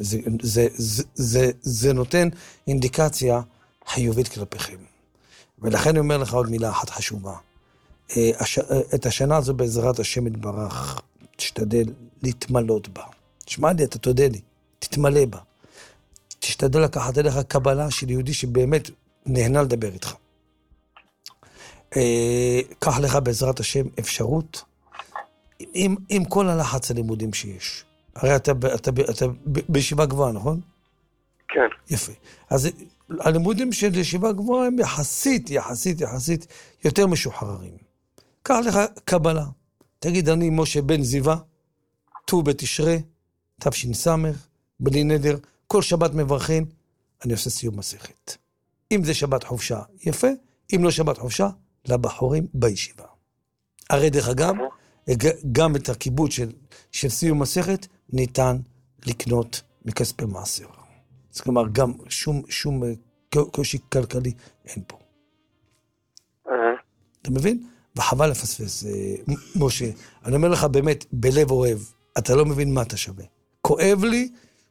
זה נותן אינדיקציה חיובית כלפיכם. ולכן אני אומר לך עוד מילה אחת חשובה. את השנה הזו בעזרת השם יתברך, תשתדל להתמלות בה. תשמע לי, אתה תודה לי, תתמלא בה. תשתדל לקחת אליך קבלה של יהודי שבאמת נהנה לדבר איתך. קח לך בעזרת השם אפשרות, עם כל הלחץ הלימודים שיש. הרי אתה בישיבה גבוהה, נכון? כן. יפה. אז הלימודים של ישיבה גבוהה הם יחסית יותר משוחררים. קח לך קבלה. תגיד, אני משה בן זיווה, ט"ו בתשרי, תש"ס, בלי נדר, כל שבת מברכין, אני עושה סיום מסכת. אם זה שבת חופשה, יפה. אם לא שבת חופשה, לבחורים בישיבה. הרי דרך אגב, גם את הכיבוד של סיום מסכת ניתן לקנות מכספי מעשר. זאת כלומר, גם שום קושי כלכלי אין פה. אתה מבין? וחבל לפספס, משה. אני אומר לך באמת, בלב אוהב, אתה לא מבין מה אתה שווה. כואב לי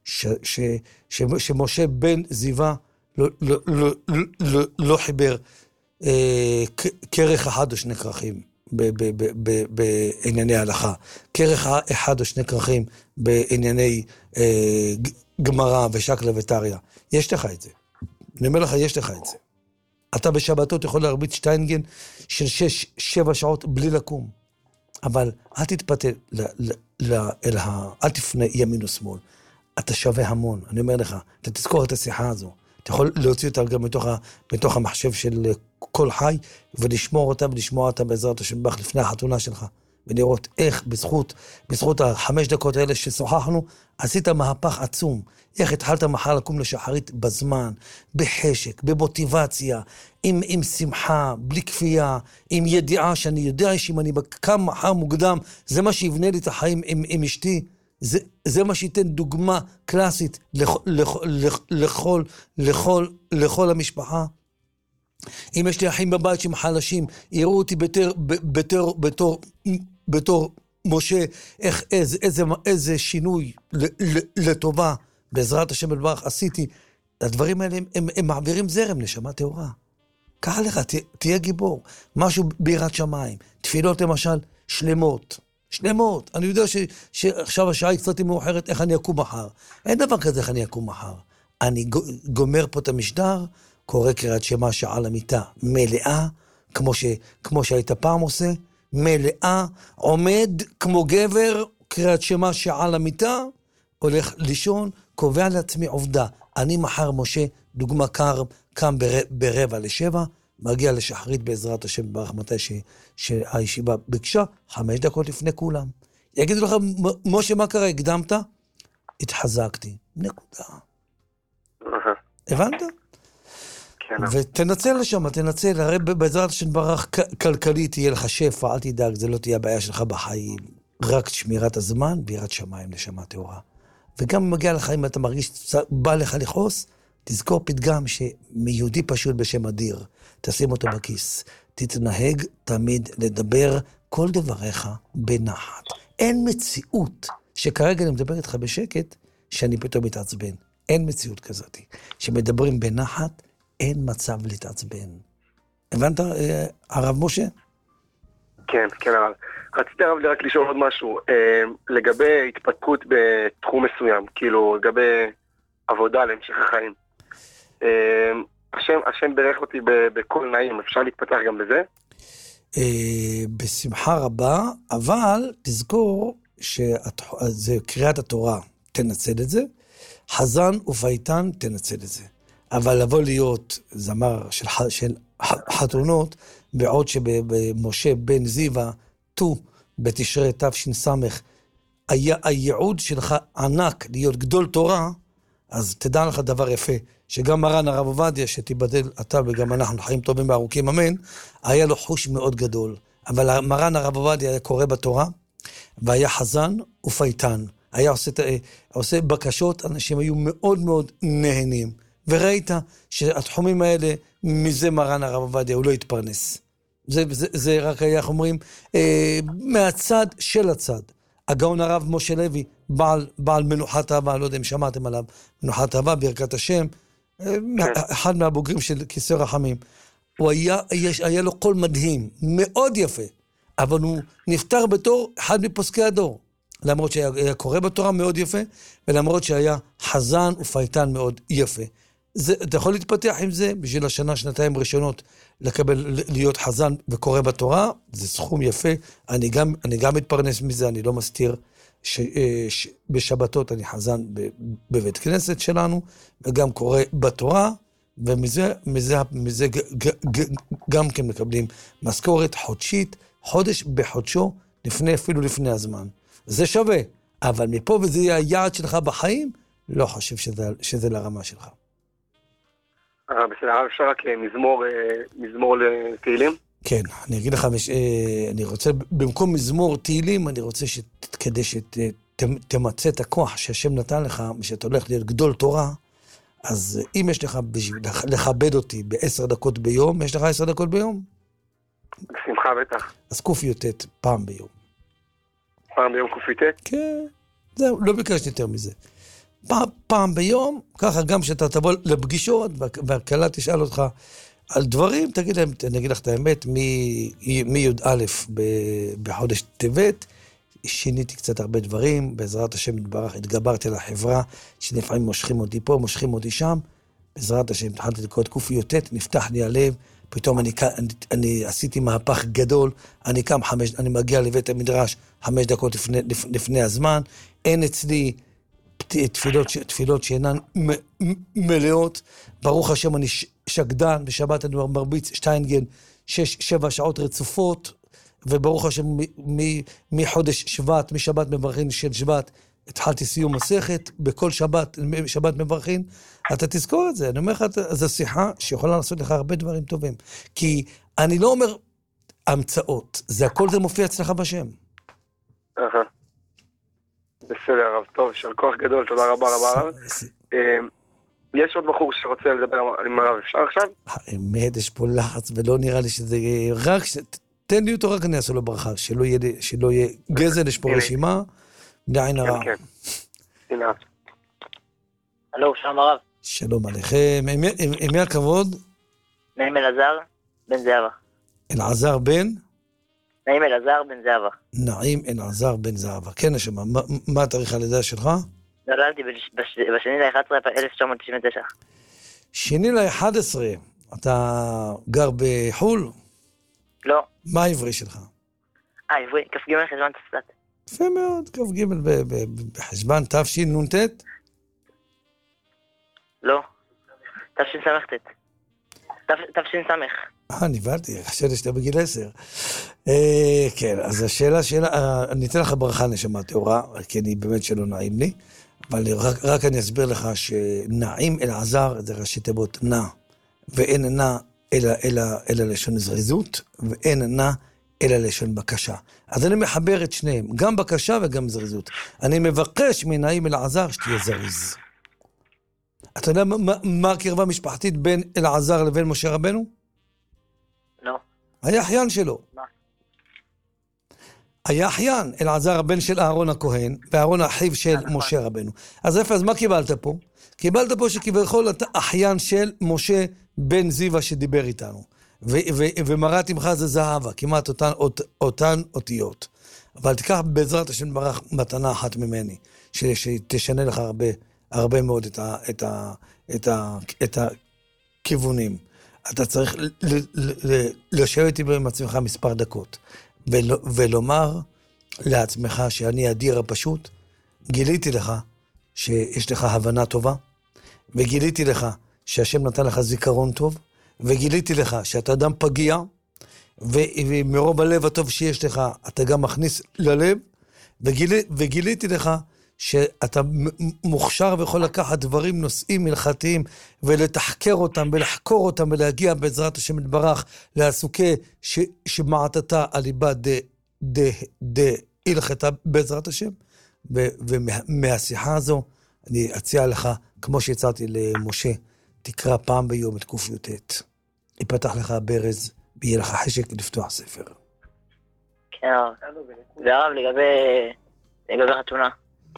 שמשה בן זיווה לא חיבר כרך אחד או שני כרכים בענייני ההלכה. כרך אחד או שני כרכים בענייני גמרא ושקלא וטריא. יש לך את זה. אני אומר לך, יש לך את זה. אתה בשבתות יכול להרביץ שטיינגן של 6-7 שעות בלי לקום. אבל אל תתפתה אל תפנה ימין ושמאל. אתה שווה המון. אני אומר לך, אתה תזכור את השיחה הזו. אתה יכול להוציא אותה גם מתוך המחשב של כל חי, ולשמור אותה בעזרת השם בך לפני החתונה שלך. ולראות איך בזכות 5 דקות האלה ששוחחנו, עשית מהפך עצום. איך התחלת מחר לקום לשחרית בזמן, בחשק, במוטיבציה, עם שמחה, בלי כפייה, עם ידיעה שאני יודע שאם אני קם מחר מוקדם, זה מה שיבנה לי את החיים עם אשתי, זה מה שייתן דוגמה קלאסית לכל המשפחה. אם יש לי אחים בבית שהם חלשים, יראו אותי בתור משה, איזה שינוי לטובה, בעזרת השם אלברך עשיתי. הדברים האלה הם מעבירים זרם, נשמה טהורה. קח לך, תהיה גיבור. משהו ביראת שמיים. תפילות למשל שלמות. אני יודע שעכשיו השעה היא קצת מאוחרת, איך אני אקום מחר. אין דבר כזה איך אני אקום מחר. אני גומר פה את המשדר, קורא קריאת שמע שעה למיטה מלאה, כמו שהיית פעם עושה, מלאה, עומד כמו גבר, קריאת שמע שעה למיטה, הולך לישון, קובע לעצמי עובדה. אני מחר משה, דוגמה קם ב6:45, מגיע לשחרית בעזרת השם ברך מתי שהישיבה ביקשה, 5 דקות לפני כולם. יגידו לך, משה, מה קרה? הקדמת? התחזקתי. נקודה. הבנת? ותנצל לשם, תנצל, הרי בעזרת השם ברך כלכלי תהיה לך שפע, אל תדאג, זה לא תהיה הבעיה שלך בחיים. רק שמירת הזמן, בירת שמיים לשמה טהורה. וגם מגיע לך, אם אתה מרגיש בא לך לחוס, תזכור פתגם שמיהודי פשוט בשם אדיר, תשים אותו בכיס, תתנהג תמיד לדבר כל דבריך בנחת. אין מציאות שכרגע אני מדבר איתך בשקט, שאני פתאום מתעצבן. אין מציאות כזאת. שמדברים בנחת, אין מצב להתעצבן. הבנת, הרב משה? כן, הרב. רציתי הרב רק לשאול עוד משהו, לגבי התפתחות בתחום מסוים, כאילו לגבי עבודה להמשך החיים. השם ברך אותי בכל נעים, אפשר להתפתח גם בזה? בשמחה רבה, אבל תזכור שזה קריאת התורה, תנצל את זה, חזן ופייטן, תנצל את זה. אבל לבוא להיות זמר של חתונות, בעוד שבמשה בן זיווה, בתשרי תשסמך, הייעוד שלך ענק להיות גדול תורה, אז תדע לך דבר יפה, שגם מרן הרב עובדיה, שתיבדל אתה וגם אנחנו חיים טובים וארוכים, אמן, היה לו חוש מאוד גדול. אבל מרן הרב עובדיה היה קורא בתורה, והיה חזן ופייטן. היה עושה בקשות, אנשים היו מאוד מאוד נהנים. וראית שהתחומים האלה, מזה מרן הרב עובדיה, הוא לא התפרנס. זה רק היה, איך אומרים, מהצד של הצד. הגאון הרב משה לוי, בעל מנוחת אהבה, לא יודע אם שמעתם עליו, מנוחת אהבה, ברכת השם, אחד מהבוגרים של כיסא רחמים. היה לו קול מדהים, מאוד יפה, אבל הוא נפטר בתור אחד מפוסקי הדור. למרות שהיה קורא בתורה מאוד יפה, ולמרות שהיה חזן ופייטן מאוד יפה. אתה יכול להתפתח עם זה, בשביל שנתיים ראשונות, להיות חזן וקורא בתורה, זה סכום יפה, אני גם מתפרנס מזה, אני לא מסתיר בשבתות אני חזן בבית כנסת שלנו, וגם קורא בתורה, ומזה גם כן מקבלים משכורת חודשית, חודש בחודשו, אפילו לפני הזמן. זה שווה, אבל מפה וזה יהיה היעד שלך בחיים, לא חושב שזה לרמה שלך. בסדר, אפשר רק מזמור לתהילים? כן, אני אגיד לך, אני רוצה, במקום מזמור תהילים, אני רוצה כדי שתמצא את הכוח שהשם נתן לך, שאתה הולך להיות גדול תורה, אז אם יש לך לכבד אותי ב10 דקות ביום, יש לך 10 דקות ביום? בשמחה בטח. אז קופיוטט פעם ביום. פעם ביום קופיוטט? כן, זהו, לא ביקשתי יותר מזה. פעם ביום, ככה גם שאתה תבוא לפגישות, והקלה תשאל אותך על דברים, תגיד להם, אני אגיד לך את האמת, מי"א בחודש טבת, שיניתי קצת הרבה דברים, בעזרת השם יתברך, התגברתי על החברה, שלפעמים מושכים אותי פה, מושכים אותי שם, בעזרת השם התחלתי לקרוא את קופיוטט, נפתח לי הלב, פתאום אני עשיתי מהפך גדול, אני מגיע לבית המדרש 5 דקות לפני הזמן, אין אצלי תפילות שאינן מלאות, ברוך השם אני שקדן, בשבת אני מרביץ שטיינגן 6-7 שעות רצופות, וברוך השם מחודש שבט, משבת מברכין של שבט, התחלתי סיום מסכת, בכל שבת מברכין, אתה תזכור את זה, אני אומר לך, זו שיחה שיכולה לעשות לך הרבה דברים טובים, כי אני לא אומר המצאות, זה הכל זה מופיע אצלך בשם. בסדר, רב, טוב, של כוח גדול, תודה רבה רב. יש עוד בחור שרוצה לדבר עם הרב, אפשר עכשיו? האמת, יש פה לחץ, ולא נראה לי שזה רק, תן לי אותו, רק אני אעשה לו ברכה, שלא יהיה גזל, יש פה רשימה, דעין הרב. כן, כן. הנה. הלו, שלום הרב. שלום עליכם, עם מי הכבוד? נעים אלעזר, בן זהבה. אלעזר בן? נעים אלעזר, בן זהבה. נעים אלעזר, בן זהבה. כן, נשמה, מה התאריך הלידה שלך? נולדתי בשני ל-11 1999. שני ל-11, אתה גר בחול? לא. מה העברי שלך? עברי, כ"ג חשבן תפסת. יפה מאוד, כ"ג בחשבן תשנ"ט? לא, תשס"ט. תשס"ח. נבהלתי, חשבתי שאתה בגיל 10. כן, אז השאלה, אני אתן לך ברכה נשמה טהורה, כי אני באמת שלא נעים לי, אבל רק אני אסביר לך שנעים אלעזר זה ראשי תיבות נע, ואין נע אלא לשון זריזות, ואין נע אלא לשון בקשה. אז אני מחבר את שניהם, גם בקשה וגם זריזות. אני מבקש מנעים אלעזר שתהיה זריז. אתה יודע מה הקרבה משפחתית בין אלעזר לבין משה רבנו? לא. היה אחיין שלו. מה? היה אחיין, אלעזר הבן של אהרון הכהן, ואהרון אחיו של משה רבנו. אז אז מה קיבלת פה? קיבלת פה שכביכול אתה אחיין של משה בן זיווה שדיבר איתנו. ומרת עמך זה זהבה, כמעט אותן אותיות. אבל תיקח בעזרת השם ברך מתנה אחת ממני, שתשנה לך הרבה מאוד את הכיוונים. אתה צריך לשבת עם עצמך מספר דקות, ולומר לעצמך שאני אדיר הפשוט, גיליתי לך שיש לך הבנה טובה, וגיליתי לך שהשם נתן לך זיכרון טוב, וגיליתי לך שאתה אדם פגיע, ומרוב הלב הטוב שיש לך, אתה גם מכניס ללב, וגיליתי לך שאתה מוכשר ויכול לקחת דברים, נושאים הלכתיים, ולתחקר אותם, ולחקור אותם, ולהגיע בעזרת השם יתברך, לעסוקי שמעתתה על ליבה הלכתה בעזרת השם, ומהשיחה הזו, אני אציע לך, כמו שהצעתי למשה, תקרא פעם ביום את ק"ט. ייפתח לך ברז, ויהיה לך חשק לפתוח ספר. כן, והרב לגבי חתונה.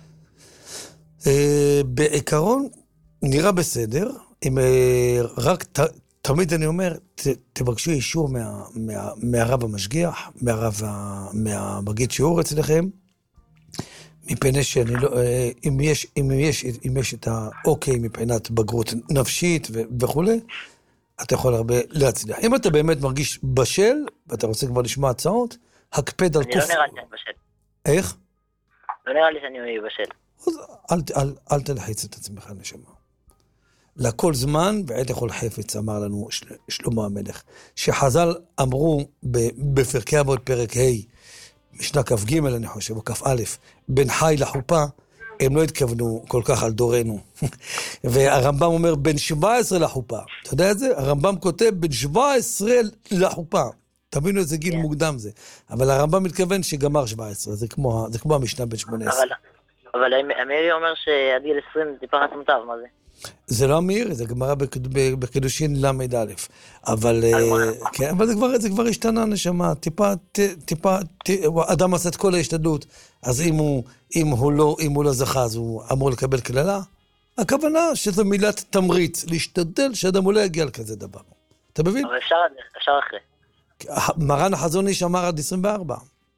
בעיקרון נראה בסדר, אם רק תמיד אני אומר, תבקשו אישור מהרב המשגיח, מהמגיד שיעור אצלכם, מפני שאני לא, אם יש את האוקיי מבחינת בגרות נפשית וכו', אתה יכול הרבה להצליח. אם אתה באמת מרגיש בשל, ואתה רוצה כבר לשמוע הצעות, הקפד על אני לא נראה לי שאני בשל. איך? לא נראה לי שאני בשל. אל תלחיץ את עצמך נשמה. לכל זמן ועת לכל חפץ, אמר לנו שלמה המלך. שחז"ל אמרו בפרקי אבות פרק ה', משנה כ"ג אני חושב, או כ"א, בין חי לחופה, הם לא התכוונו כל כך על דורנו. והרמב"ם אומר בין 17 לחופה. אתה יודע את זה? הרמב"ם כותב בין 17 לחופה. תבינו איזה גיל מוקדם זה. אבל הרמב"ם מתכוון שגמר 17, זה כמו המשנה בין 18. אבל אמירי אומר שעד גיל 20 טיפה חץ מוטב, מה זה? זה לא אמיר, זה גמרא בקידושין למד א', אבל כן, אבל זה כבר השתנה נשמה, טיפה, אדם עשה את כל ההשתדלות, אז אם הוא לא זכה, אז הוא אמור לקבל כללה. הכוונה שזו מילת תמריץ, להשתדל שאדם לא יגיע לכזה דבר. אתה מבין? אבל אפשר אחרי. מרן החזון איש אמר עד 24.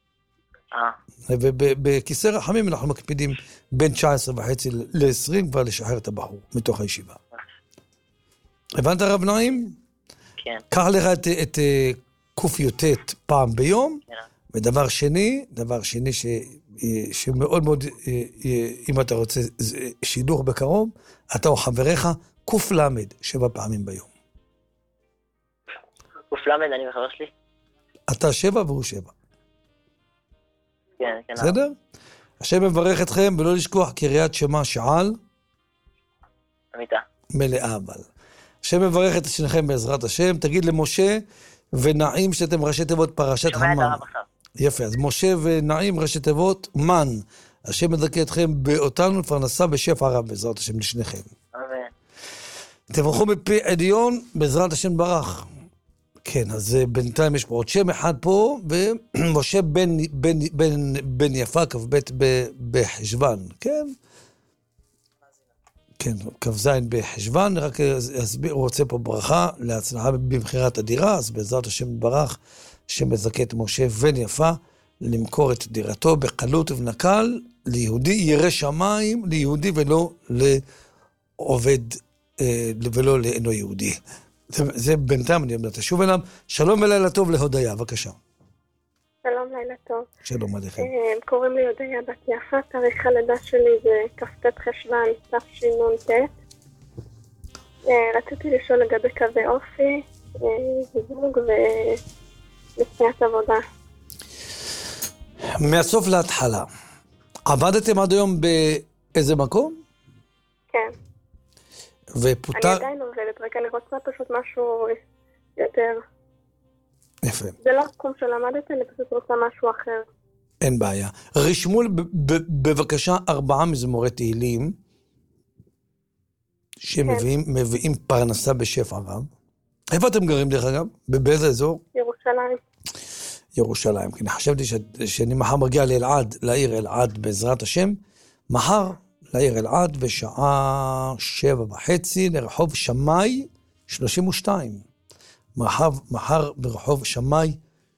ובכיסא רחמים אנחנו מקפידים בין 19.5 ל-20 כבר לשחרר את הבחור מתוך הישיבה. הבנת רב נעים? כן. קח לך את ק"ט פעם ביום, ודבר שני שמאוד מאוד, אם אתה רוצה שידוך בקרוב, אתה או חבריך, ק"ל 7 פעמים ביום. ק"ל אני וחבר שלי? אתה 7 והוא 7. כן. בסדר? השם מברך אתכם, ולא לשכוח קריאת שמע שעל. אמיתה. מלאה אבל. השם מברך את שניכם בעזרת השם. תגיד למשה ונעים שאתם ראשי תיבות פרשת המן. יפה, אז משה ונעים ראשי תיבות מן. השם מזכה אתכם באותנו לפרנסה בשפע רב בעזרת השם לשניכם. אמן. תברכו מפי עליון בעזרת השם ברך. כן, אז בינתיים יש פה עוד שם אחד פה, ומשה בן יפה, כ"ב בחשוון, כן? כן, כ"ז בחשוון, רק הוא רוצה פה ברכה להצלחה במחירת הדירה, אז בעזרת השם ברך, שמזכה את משה בן יפה, למכור את דירתו בקלות ובנקל, ליהודי ירא שמיים, ליהודי ולא לעובד, ולא לאינו יהודי. זה בינתיים אני אמרת, שוב אליו, שלום ולילה טוב להודיה, בבקשה. שלום, לילה טוב. שלום עליכם. קוראים לי הודיה בת יפה, תאריך הלידה שלי זה כ"ט חשוון תשנ"ט. רציתי לשאול לגבי קווי אופי, זיווג ומציאת עבודה. מהסוף להתחלה, עבדתם עד היום באיזה מקום? כן. ופוטר... אני עדיין עובדת, רק אני רוצה פשוט משהו יותר. יפה. זה לא תחום שלמדתי, אני פשוט רוצה משהו אחר. אין בעיה. רשמו בבקשה 4 מזמורי תהילים, שמביאים פרנסה בשפע רב. איפה אתם גרים דרך אגב? באיזה אזור? ירושלים. ירושלים. כי אני חשבתי שאני מחר מגיע לאלעד, לעיר אלעד בעזרת השם. מחר לעיר אלעד בשעה 7:30 לרחוב שמאי 32. מחר ברחוב שמאי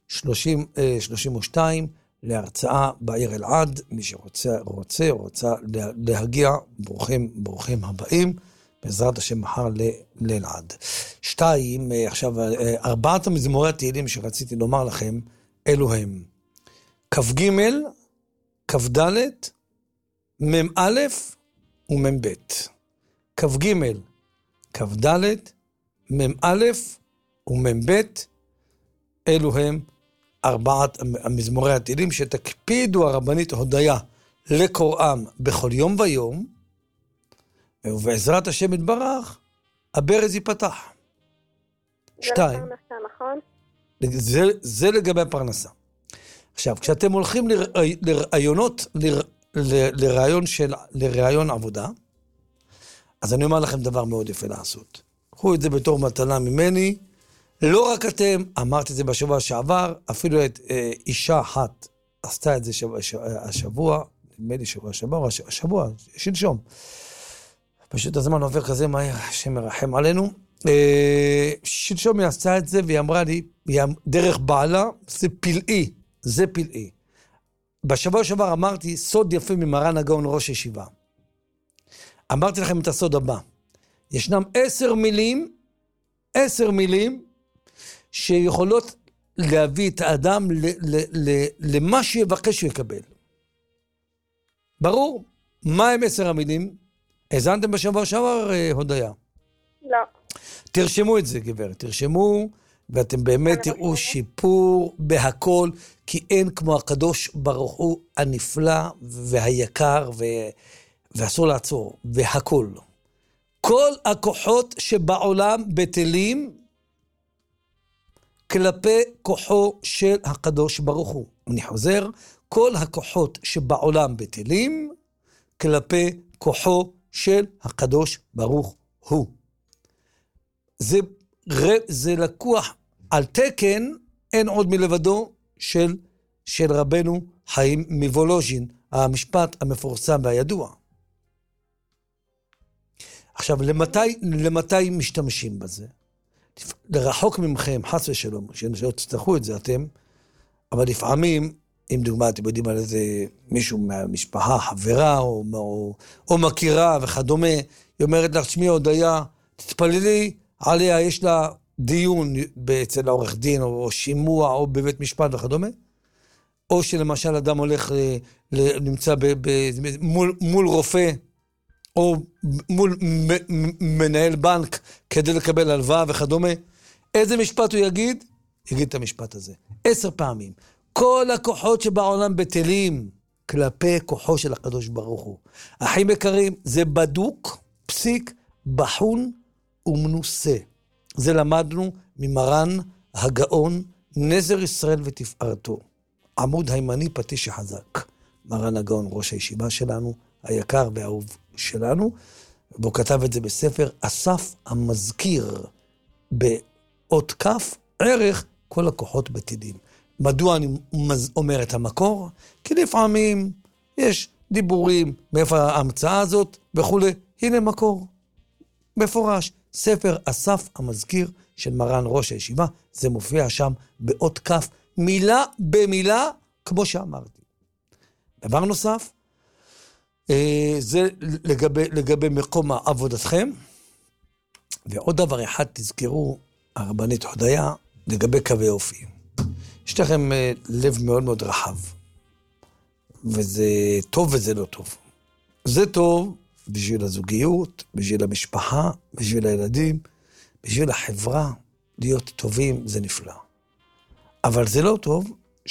32 להרצאה בעיר אלעד. מי שרוצה להגיע, ברוכים הבאים. בעזרת השם מחר לאלעד. 2, עכשיו 4 מזמורי התהילים שרציתי לומר לכם, אלו הם כ"ג, כ"ד, מ"א ומ"ב. כ"ג, כ"ד, מ"א ומ"ב, אלו הם 4 מזמורי התהילים שתקפידו הרבנית הודיה לקוראם בכל יום ויום, ובעזרת השם יתברך, הברז ייפתח. 2. נכון? זה לגבי הפרנסה. עכשיו, כשאתם הולכים לרעיון עבודה, אז אני אומר לכם דבר מאוד יפה לעשות. קחו את זה בתור מתנה ממני, לא רק אתם, אמרתי את זה בשבוע שעבר, אפילו אישה אחת עשתה את זה השבוע, נדמה לי השבוע, שלשום. פשוט הזמן עובר כזה מהר, שמרחם עלינו. שלשום היא עשתה את זה, והיא אמרה לי, דרך בעלה, זה פלאי. בשבוע שעבר אמרתי, סוד יפה ממרן הגאון ראש ישיבה. אמרתי לכם את הסוד הבא. ישנם 10 מילים, שיכולות להביא את האדם למה שיבקש שהוא יקבל. ברור? מה הם 10 המילים? הזנתם בשבוע שעבר, הודיה? לא. תרשמו את זה, גברת, תרשמו, ואתם באמת תראו שיפור בהכל, כי אין כמו הקדוש ברוך הוא הנפלא והיקר, ואסור לעצור, והכל. כל הכוחות שבעולם בטלים, כלפי כוחו של הקדוש ברוך הוא. אני חוזר, כל הכוחות שבעולם בטלים, כלפי כוחו של הקדוש ברוך הוא. זה לקוח על תקן, אין עוד מלבדו של רבנו חיים מוולוז'ין, המשפט המפורסם והידוע. עכשיו, למתי משתמשים בזה? לרחוק ממכם, חס ושלום, שלא תצטרכו את זה אתם, אבל לפעמים, אם דוגמה, אתם יודעים על איזה מישהו מהמשפחה, חברה או מכירה וכדומה, היא אומרת לך, שמי הודיה, תתפללי עליה, יש לה דיון אצל העורך דין, או שימוע, או בבית משפט וכדומה, או שלמשל אדם הולך, נמצא מול רופא, או מול מנהל בנק, כדי לקבל הלוואה וכדומה, איזה משפט הוא יגיד? יגיד את המשפט הזה. 10 פעמים. כל הכוחות שבעולם בטלים כלפי כוחו של הקדוש ברוך הוא. אחים יקרים, זה בדוק, פסיק, בחון ומנוסה. זה למדנו ממרן הגאון נזר ישראל ותפארתו. עמוד הימני פטיש החזק. מרן הגאון ראש הישיבה שלנו, היקר והאהוב שלנו, והוא כתב את זה בספר אסף המזכיר, באות כף, ערך כל הכוחות בטלים. מדוע אני אומר את המקור? כי לפעמים יש דיבורים מאיפה ההמצאה הזאת וכו'. הנה מקור. מפורש. ספר אסף המזכיר של מרן ראש הישיבה, זה מופיע שם באות כף, מילה במילה, כמו שאמרתי. דבר נוסף, זה לגבי מקום עבודתכם, ועוד דבר אחד תזכרו, הרבנית הודיה, לגבי קווי אופי. יש לכם לב מאוד מאוד רחב, וזה טוב וזה לא טוב. זה טוב בשביל הזוגיות, בשביל המשפחה, בשביל הילדים, בשביל החברה, להיות טובים זה נפלא. אבל זה לא טוב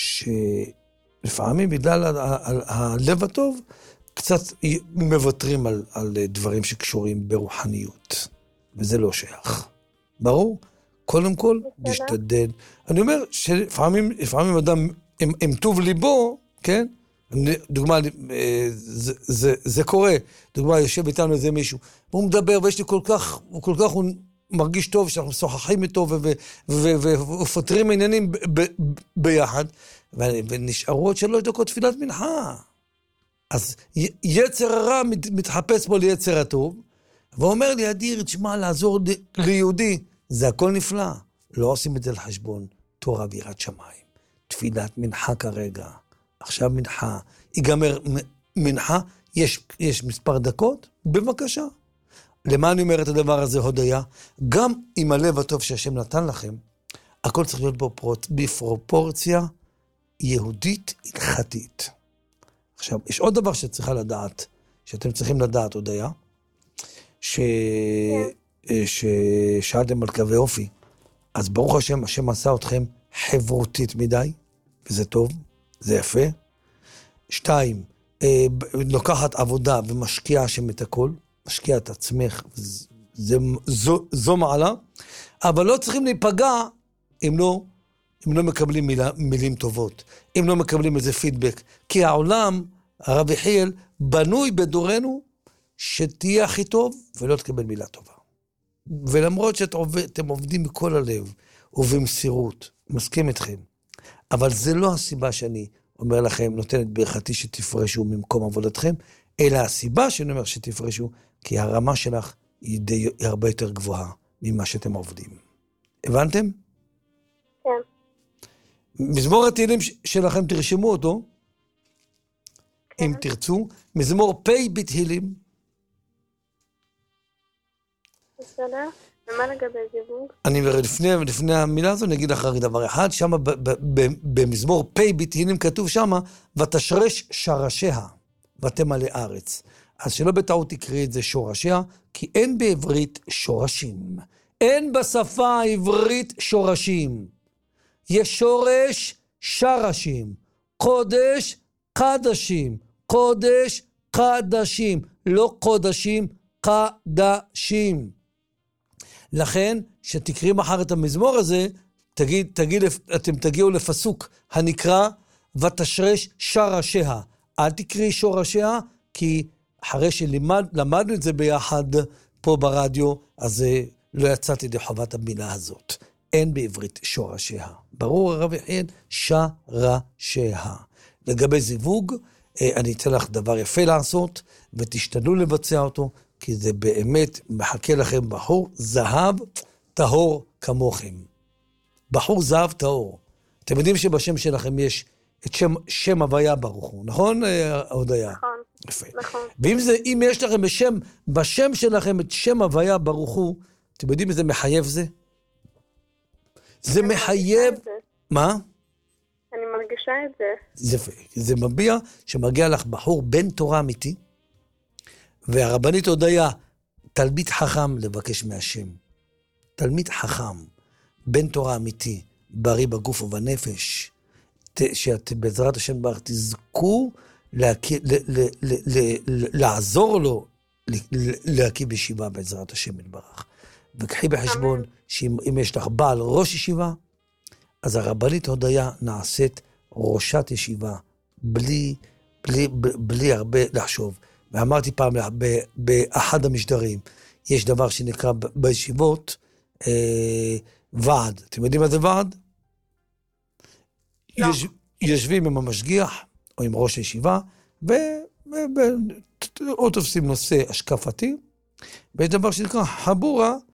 שלפעמים בגלל הלב הטוב, קצת מוותרים על דברים שקשורים ברוחניות, וזה לא שייך. ברור? קודם כל, להשתדל. אני אומר שלפעמים אדם עם טוב ליבו, כן? דוגמה, זה קורה. דוגמה, יושב איתנו איזה מישהו, והוא מדבר, ויש לי כל כך הוא מרגיש טוב, שאנחנו משוחחים איתו, ופותרים עניינים ביחד, ונשארו עוד 3 דקות תפילת מנחה. אז יצר הרע מתחפש בו ליצר הטוב, ואומר לי, אדיר, תשמע, לעזור ליהודי, זה הכל נפלא. לא עושים את זה לחשבון, תורה ויראת שמיים. תפילת מנחה כרגע. עכשיו מנחה. ייגמר מנחה, יש מספר דקות, בבקשה. למה אני אומר את הדבר הזה, הודיה? גם עם הלב הטוב שהשם נתן לכם, הכל צריך להיות בפרופורציה יהודית הלכתית. עכשיו, יש עוד דבר שצריכה לדעת, שאתם צריכים לדעת, הודיה, ששאלתם על קווי אופי, אז ברוך השם, השם עשה אתכם חברותית מדי, וזה טוב, זה יפה. 2, לוקחת עבודה ומשקיעה השם את הכל, משקיעה את עצמך, זו מעלה, אבל לא צריכים להיפגע אם לא מקבלים מילים טובות, אם לא מקבלים איזה פידבק, כי העולם, הרב יחיאל, בנוי בדורנו, שתהיה הכי טוב ולא תקבל מילה טובה. ולמרות שאתם עובדים מכל הלב ובמסירות, מסכים אתכם, אבל זה לא הסיבה שאני אומר לכם, נותנת ברכתי שתפרשו ממקום עבודתכם, אלא הסיבה שאני אומר שתפרשו, כי הרמה שלך היא הרבה יותר גבוהה ממה שאתם עובדים. הבנתם? כן. מזמור התהילים שלכם תרשמו אותו, כן. אם תרצו, מזמור פי בתהילים. בסדר, ומה לגבי זיווג? אני לפני המילה הזו נגיד לך רק דבר אחד, שם במזמור פי בתהילים כתוב שם, ותשרש שרשיה, ותמלא ארץ. אז שלא בטעות תקראי את זה שורשיה, כי אין בעברית שורשים. אין בשפה העברית שורשים. יש שורש שרשים. קודש קדשים. קודש קדשים. לא קודשים, קדשים. לכן, שתקראי מחר את המזמור הזה, אתם תגיעו לפסוק הנקרא, ותשרש שרשיה. אל תקראי שורשיה, כי אחרי שלמדנו את זה ביחד פה ברדיו, אז לא יצאתי לחובת המילה הזאת. אין בעברית שורשיה. ברור הרב יחיאל, שרשיה. לגבי זיווג, אני אתן לך דבר יפה לעשות, ותשתדלו לבצע אותו, כי זה באמת מחכה לכם בחור זהב טהור כמוכם. בחור זהב טהור. אתם יודעים שבשם שלכם יש את שם הוויה ברוך הוא, נכון, הודיה? נכון. יפה. נכון. ואם יש לכם בשם שלכם את שם הוויה ברוך הוא, אתם יודעים איזה מחייב זה? זה מחייב... מה? אני מרגישה את זה. זה מביע שמגיע לך בחור בן תורה אמיתי, והרבנית הודיה, תלמיד חכם לבקש מהשם. תלמיד חכם, בן תורה אמיתי, בריא בגוף ובנפש, שאתם בעזרת השם ברך תזכו לעזור לו להקים ישיבה בעזרת השם יתברך. וקחי בחשבון שאם יש לך בעל ראש ישיבה, אז הרבנית הודיה נעשית ראשת ישיבה, בלי הרבה לחשוב. ואמרתי פעם באחד המשדרים, יש דבר שנקרא בישיבות ועד. אתם יודעים מה זה ועד? לא. יושבים עם המשגיח או עם ראש הישיבה, או תופסים נושא השקפתי, ויש דבר שנקרא חבורה,